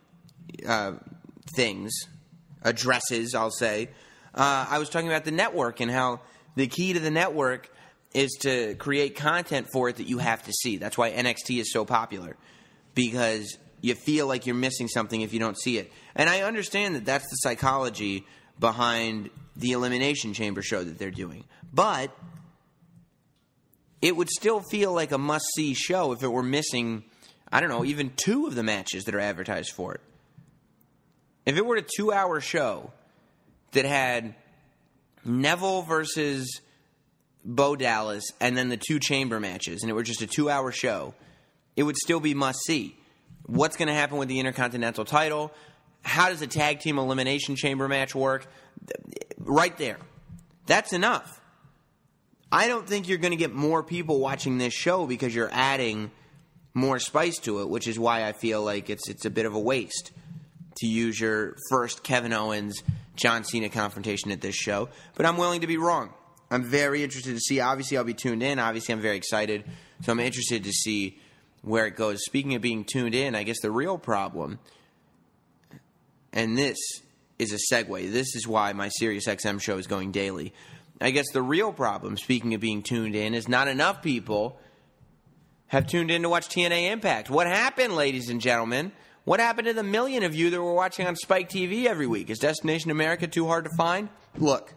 addresses, I'll say, I was talking about the network and how the key to the network is to create content for it that you have to see. That's why NXT is so popular, because you feel like you're missing something if you don't see it. And I understand that that's the psychology behind the Elimination Chamber show that they're doing. But it would still feel like a must-see show if it were missing, I don't know, even 2 of the matches that are advertised for it. If it were a 2-hour show that had Neville versus Bo Dallas and then the 2 chamber matches, and it were just a 2-hour show, it would still be must-see. What's going to happen with the Intercontinental title? How does a tag team elimination chamber match work? Right there. That's enough. I don't think you're going to get more people watching this show because you're adding more spice to it, which is why I feel like it's a bit of a waste to use your first Kevin Owens, John Cena confrontation at this show. But I'm willing to be wrong. I'm very interested to see. Obviously, I'll be tuned in. Obviously, I'm very excited. So I'm interested to see where it goes. Speaking of being tuned in, I guess the real problem, and this is a segue, this is why my SiriusXM show is going daily. I guess the real problem, speaking of being tuned in, is not enough people have tuned in to watch TNA Impact. What happened, ladies and gentlemen? What happened to the million of you that were watching on Spike TV every week? Is Destination America too hard to find? Look,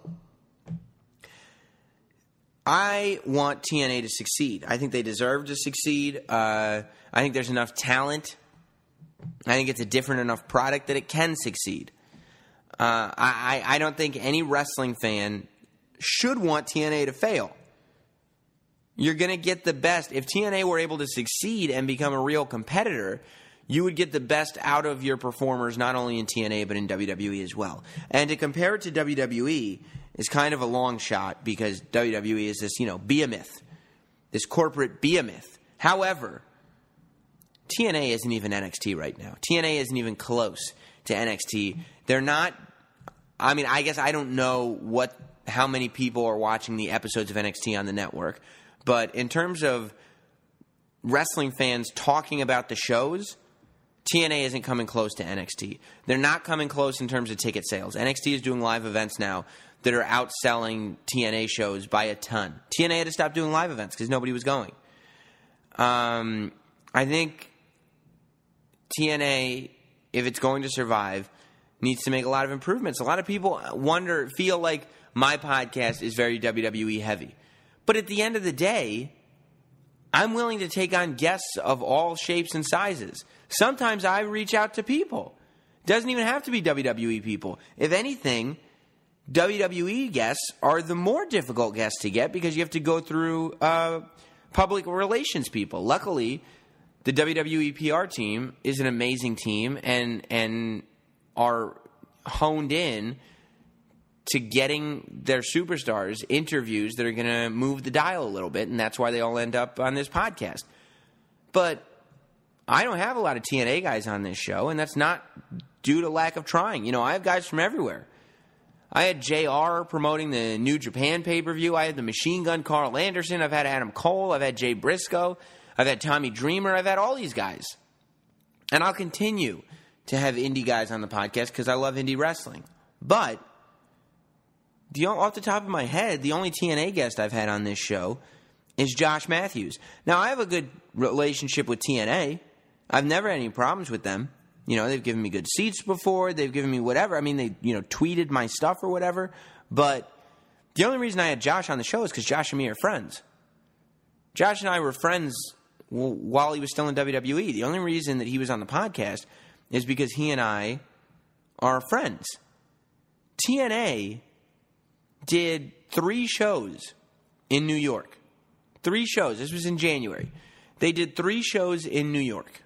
I want TNA to succeed. I think they deserve to succeed. I think there's enough talent. I think it's a different enough product that it can succeed. I don't think any wrestling fan should want TNA to fail. You're going to get the best. If TNA were able to succeed and become a real competitor, you would get the best out of your performers, not only in TNA, but in WWE as well. And to compare it to WWE is kind of a long shot, because WWE is this, behemoth, this corporate behemoth. However, TNA isn't even NXT right now. TNA isn't even close to NXT. They're not, I guess I don't know how many people are watching the episodes of NXT on the network, but in terms of wrestling fans talking about the shows, TNA isn't coming close to NXT. They're not coming close in terms of ticket sales. NXT is doing live events now that are outselling TNA shows by a ton. TNA had to stop doing live events because nobody was going. I think TNA, if it's going to survive, needs to make a lot of improvements. A lot of people feel like my podcast is very WWE heavy. But at the end of the day, I'm willing to take on guests of all shapes and sizes. Sometimes I reach out to people. Doesn't even have to be WWE people. If anything, WWE guests are the more difficult guests to get because you have to go through public relations people. Luckily, the WWE PR team is an amazing team and are honed in to getting their superstars interviews that are going to move the dial a little bit, and that's why they all end up on this podcast. But I don't have a lot of TNA guys on this show, and that's not due to lack of trying. You know, I have guys from everywhere. I had JR promoting the New Japan pay-per-view. I had the Machine Gun Carl Anderson. I've had Adam Cole. I've had Jay Briscoe. I've had Tommy Dreamer. I've had all these guys. And I'll continue to have indie guys on the podcast because I love indie wrestling. But off the top of my head, the only TNA guest I've had on this show is Josh Matthews. Now, I have a good relationship with TNA. I've never had any problems with them. You know, they've given me good seats before. They've given me whatever. I mean, they, tweeted my stuff or whatever. But the only reason I had Josh on the show is because Josh and me are friends. Josh and I were friends while he was still in WWE. The only reason that he was on the podcast is because he and I are friends. TNA did 3 shows in New York. 3 shows. This was in January. They did 3 shows in New York.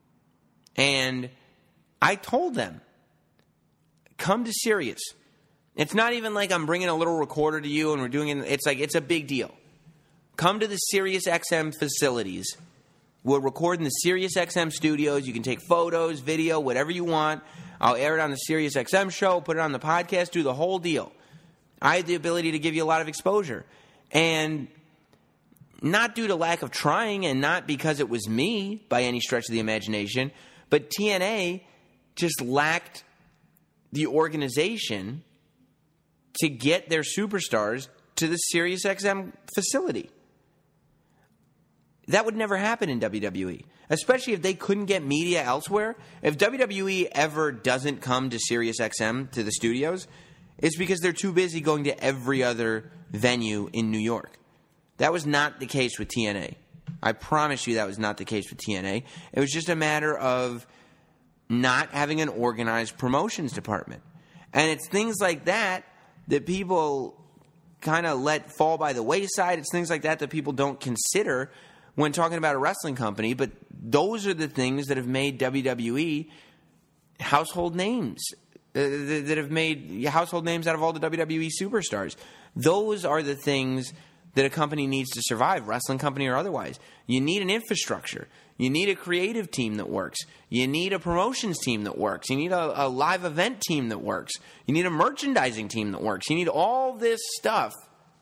And I told them, come to Sirius. It's not even like I'm bringing a little recorder to you and we're doing it. It's like, it's a big deal. Come to the Sirius XM facilities. We'll record in the Sirius XM studios. You can take photos, video, whatever you want. I'll air it on the Sirius XM show, put it on the podcast, do the whole deal. I had the ability to give you a lot of exposure. And not due to lack of trying and not because it was me by any stretch of the imagination, but TNA just lacked the organization to get their superstars to the SiriusXM facility. That would never happen in WWE, especially if they couldn't get media elsewhere. If WWE ever doesn't come to SiriusXM, to the studios, it's because they're too busy going to every other venue in New York. That was not the case with TNA. I promise you that was not the case with TNA. It was just a matter of not having an organized promotions department. And it's things like that that people kind of let fall by the wayside. It's things like that that people don't consider when talking about a wrestling company. But those are the things that have made WWE household names, that have made household names out of all the WWE superstars. Those are the things that a company needs to survive, wrestling company or otherwise. You need an infrastructure. You need a creative team that works. You need a promotions team that works. You need a live event team that works. You need a merchandising team that works. You need all this stuff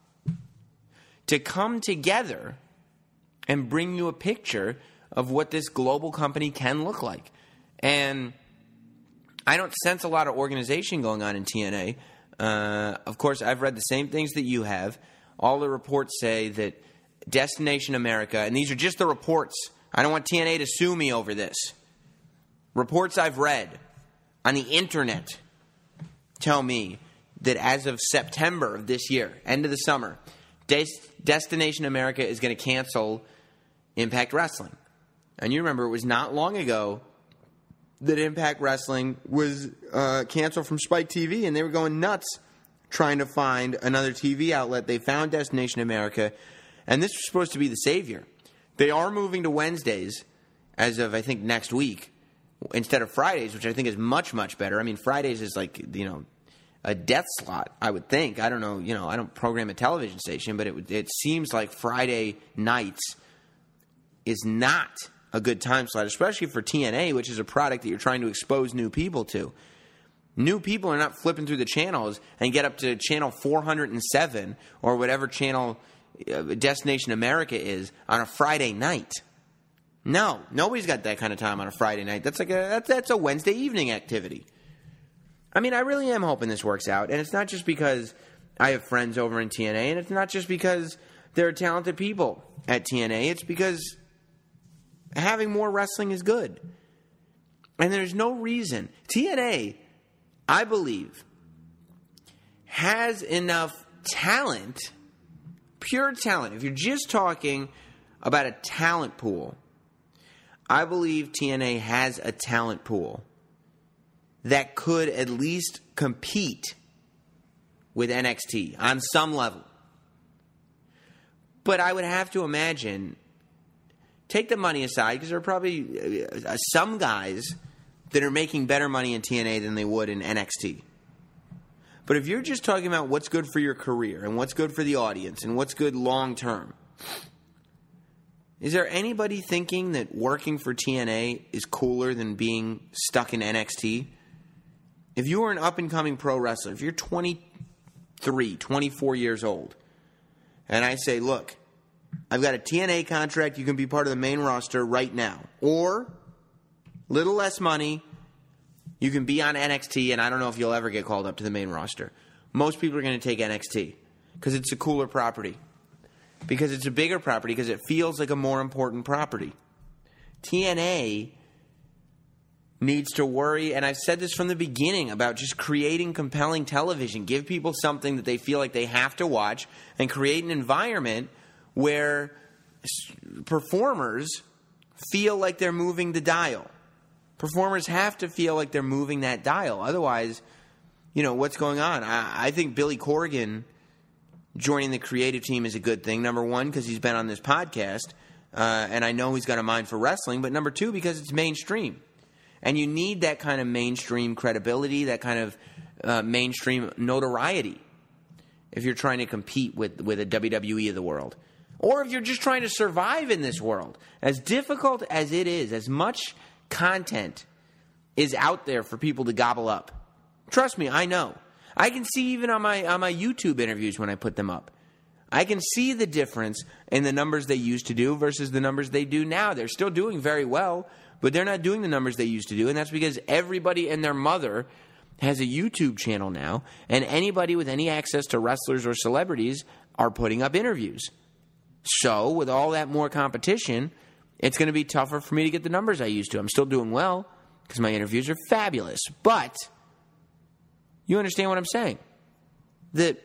to come together and bring you a picture of what this global company can look like. And I don't sense a lot of organization going on in TNA. Of course, I've read the same things that you have. All the reports say that Destination America, and these are just the reports. I don't want TNA to sue me over this. Reports I've read on the internet tell me that as of September of this year, end of the summer, Destination America is going to cancel Impact Wrestling. And you remember it was not long ago that Impact Wrestling was canceled from Spike TV, and they were going nuts trying to find another TV outlet. They found Destination America, and this was supposed to be the savior. They are moving to Wednesdays as of, I think, next week instead of Fridays, which I think is much, much better. I mean, Fridays is like, a death slot, I would think. I don't know, I don't program a television station, but it seems like Friday nights is not a good time slot, especially for TNA, which is a product that you're trying to expose new people to. New people are not flipping through the channels and get up to channel 407 or whatever channel Destination America is on a Friday night. No, nobody's got that kind of time on a Friday night. That's like that's a Wednesday evening activity. I mean, I really am hoping this works out, and it's not just because I have friends over in TNA, and it's not just because there are talented people at TNA. It's because having more wrestling is good. And there's no reason. TNA, I believe, has enough talent, pure talent. If you're just talking about a talent pool, I believe TNA has a talent pool that could at least compete with NXT on some level. But I would have to imagine, take the money aside, because there are probably some guys that are making better money in TNA than they would in NXT. But if you're just talking about what's good for your career and what's good for the audience and what's good long term, is there anybody thinking that working for TNA is cooler than being stuck in NXT? If you were an up-and-coming pro wrestler, if you're 23, 24 years old, and I say, look, I've got a TNA contract, you can be part of the main roster right now. Or, little less money, you can be on NXT, and I don't know if you'll ever get called up to the main roster. Most people are going to take NXT because it's a cooler property. Because it's a bigger property, because it feels like a more important property. TNA needs to worry, and I've said this from the beginning, about just creating compelling television. Give people something that they feel like they have to watch, and create an environment where performers feel like they're moving the dial. Performers have to feel like they're moving that dial. Otherwise, what's going on? I think Billy Corgan joining the creative team is a good thing. Number one, because he's been on this podcast, and I know he's got a mind for wrestling. But number two, because it's mainstream. And you need that kind of mainstream credibility, that kind of mainstream notoriety if you're trying to compete with a WWE of the world. Or if you're just trying to survive in this world. As difficult as it is, as much content is out there for people to gobble up. Trust me, I know. I can see even on my YouTube interviews when I put them up. I can see the difference in the numbers they used to do versus the numbers they do now. They're still doing very well, but they're not doing the numbers they used to do, and that's because everybody and their mother has a YouTube channel now, and anybody with any access to wrestlers or celebrities are putting up interviews. So, with all that more competition, it's going to be tougher for me to get the numbers I used to. I'm still doing well because my interviews are fabulous. But you understand what I'm saying? That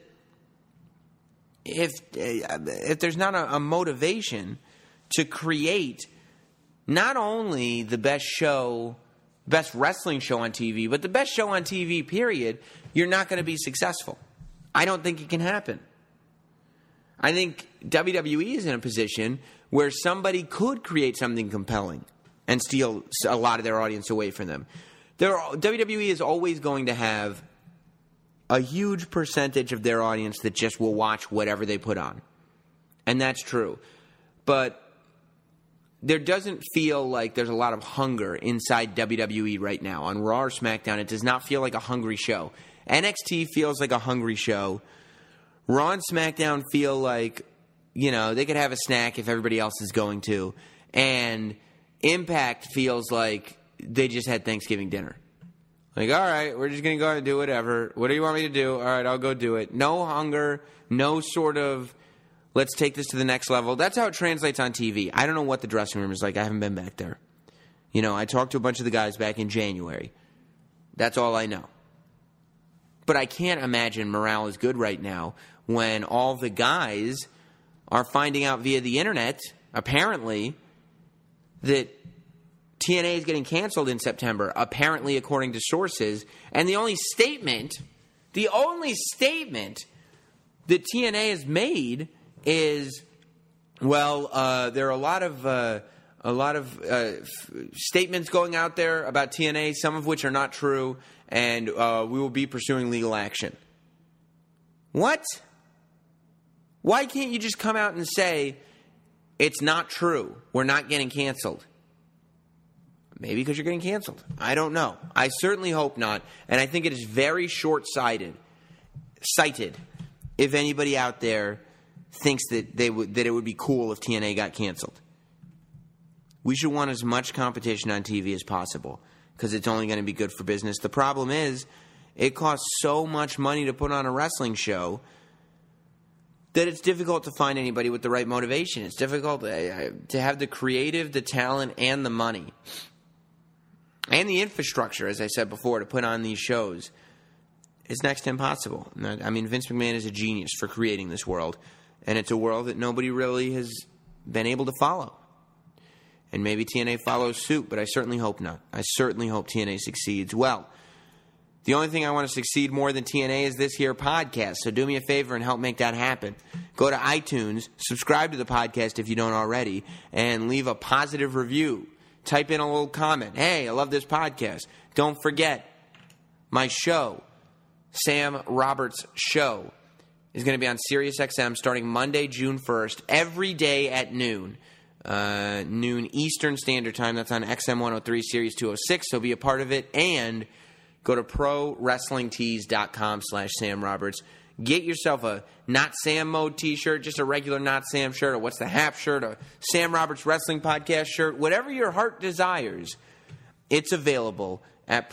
if there's not a motivation to create not only the best wrestling show on TV, but the best show on TV, period, you're not going to be successful. I don't think it can happen. I think WWE is in a position where somebody could create something compelling and steal a lot of their audience away from them. WWE is always going to have a huge percentage of their audience that just will watch whatever they put on. And that's true. But there doesn't feel like there's a lot of hunger inside WWE right now. On Raw or SmackDown, it does not feel like a hungry show. NXT feels like a hungry show. Raw and SmackDown feel like, they could have a snack if everybody else is going to. And Impact feels like they just had Thanksgiving dinner. Like, all right, we're just going to go out and do whatever. What do you want me to do? All right, I'll go do it. No hunger, no sort of, let's take this to the next level. That's how it translates on TV. I don't know what the dressing room is like. I haven't been back there. I talked to a bunch of the guys back in January. That's all I know. But I can't imagine morale is good right now when all the guys are finding out via the internet, apparently, that TNA is getting canceled in September, apparently according to sources. And the only statement that TNA has made is, well, there are a lot of statements going out there about TNA, some of which are not true, and we will be pursuing legal action. What? Why can't you just come out and say, it's not true, we're not getting canceled? Maybe because you're getting canceled. I don't know. I certainly hope not, and I think it is very short-sighted if anybody out there thinks that it would be cool if TNA got canceled. We should want as much competition on TV as possible because it's only going to be good for business. The problem is it costs so much money to put on a wrestling show that it's difficult to find anybody with the right motivation. It's difficult to have the creative, the talent, and the money. and the infrastructure, as I said before, to put on these shows is next to impossible. I mean, Vince McMahon is a genius for creating this world, and it's a world that nobody really has been able to follow. And maybe TNA follows suit, but I certainly hope not. I certainly hope TNA succeeds. Well, the only thing I want to succeed more than TNA is this here podcast, so do me a favor and help make that happen. Go to iTunes, subscribe to the podcast if you don't already, and leave a positive review. Type in a little comment. Hey, I love this podcast. Don't forget, my show, Sam Roberts Show, is going to be on SiriusXM starting Monday, June 1st, every day at noon. Noon Eastern Standard Time. That's on XM 103, Series 206, so be a part of it. And go to ProWrestlingTees.com/Sam Roberts. Get yourself a Not Sam Mode t-shirt, just a regular Not Sam shirt, or What's the Hap shirt, a Sam Roberts Wrestling Podcast shirt, whatever your heart desires, it's available at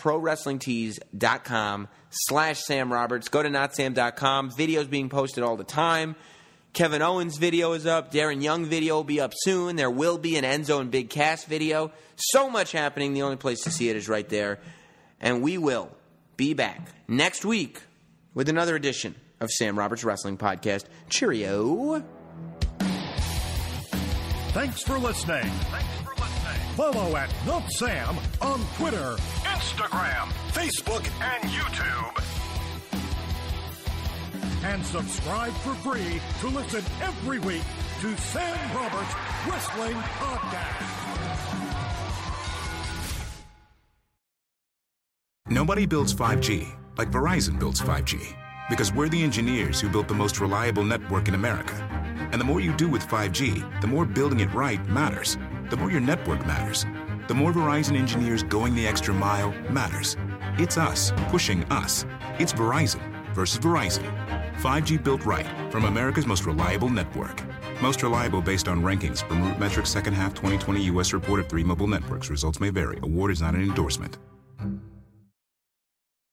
ProWrestlingTees.com/Sam Roberts. Go to NotSam.com. Videos being posted all the time. Kevin Owens video is up. Darren Young video will be up soon. There will be an Enzo and Big Cass video. So much happening. The only place to see it is right there. And we will be back next week with another edition of Sam Roberts Wrestling Podcast. Cheerio. Thanks for listening. Follow at NotSam on Twitter, Instagram, Facebook, and YouTube. And subscribe for free to listen every week to Sam Roberts Wrestling Podcast. Nobody builds 5G like Verizon builds 5G, because we're the engineers who built the most reliable network in America. And the more you do with 5G, the more building it right matters. The more your network matters. The more Verizon engineers going the extra mile matters. It's us pushing us. It's Verizon versus Verizon. 5G built right from America's most reliable network. Most reliable based on rankings from RootMetrics second half 2020 U.S. report of 3 mobile networks. Results may vary. Award is not an endorsement.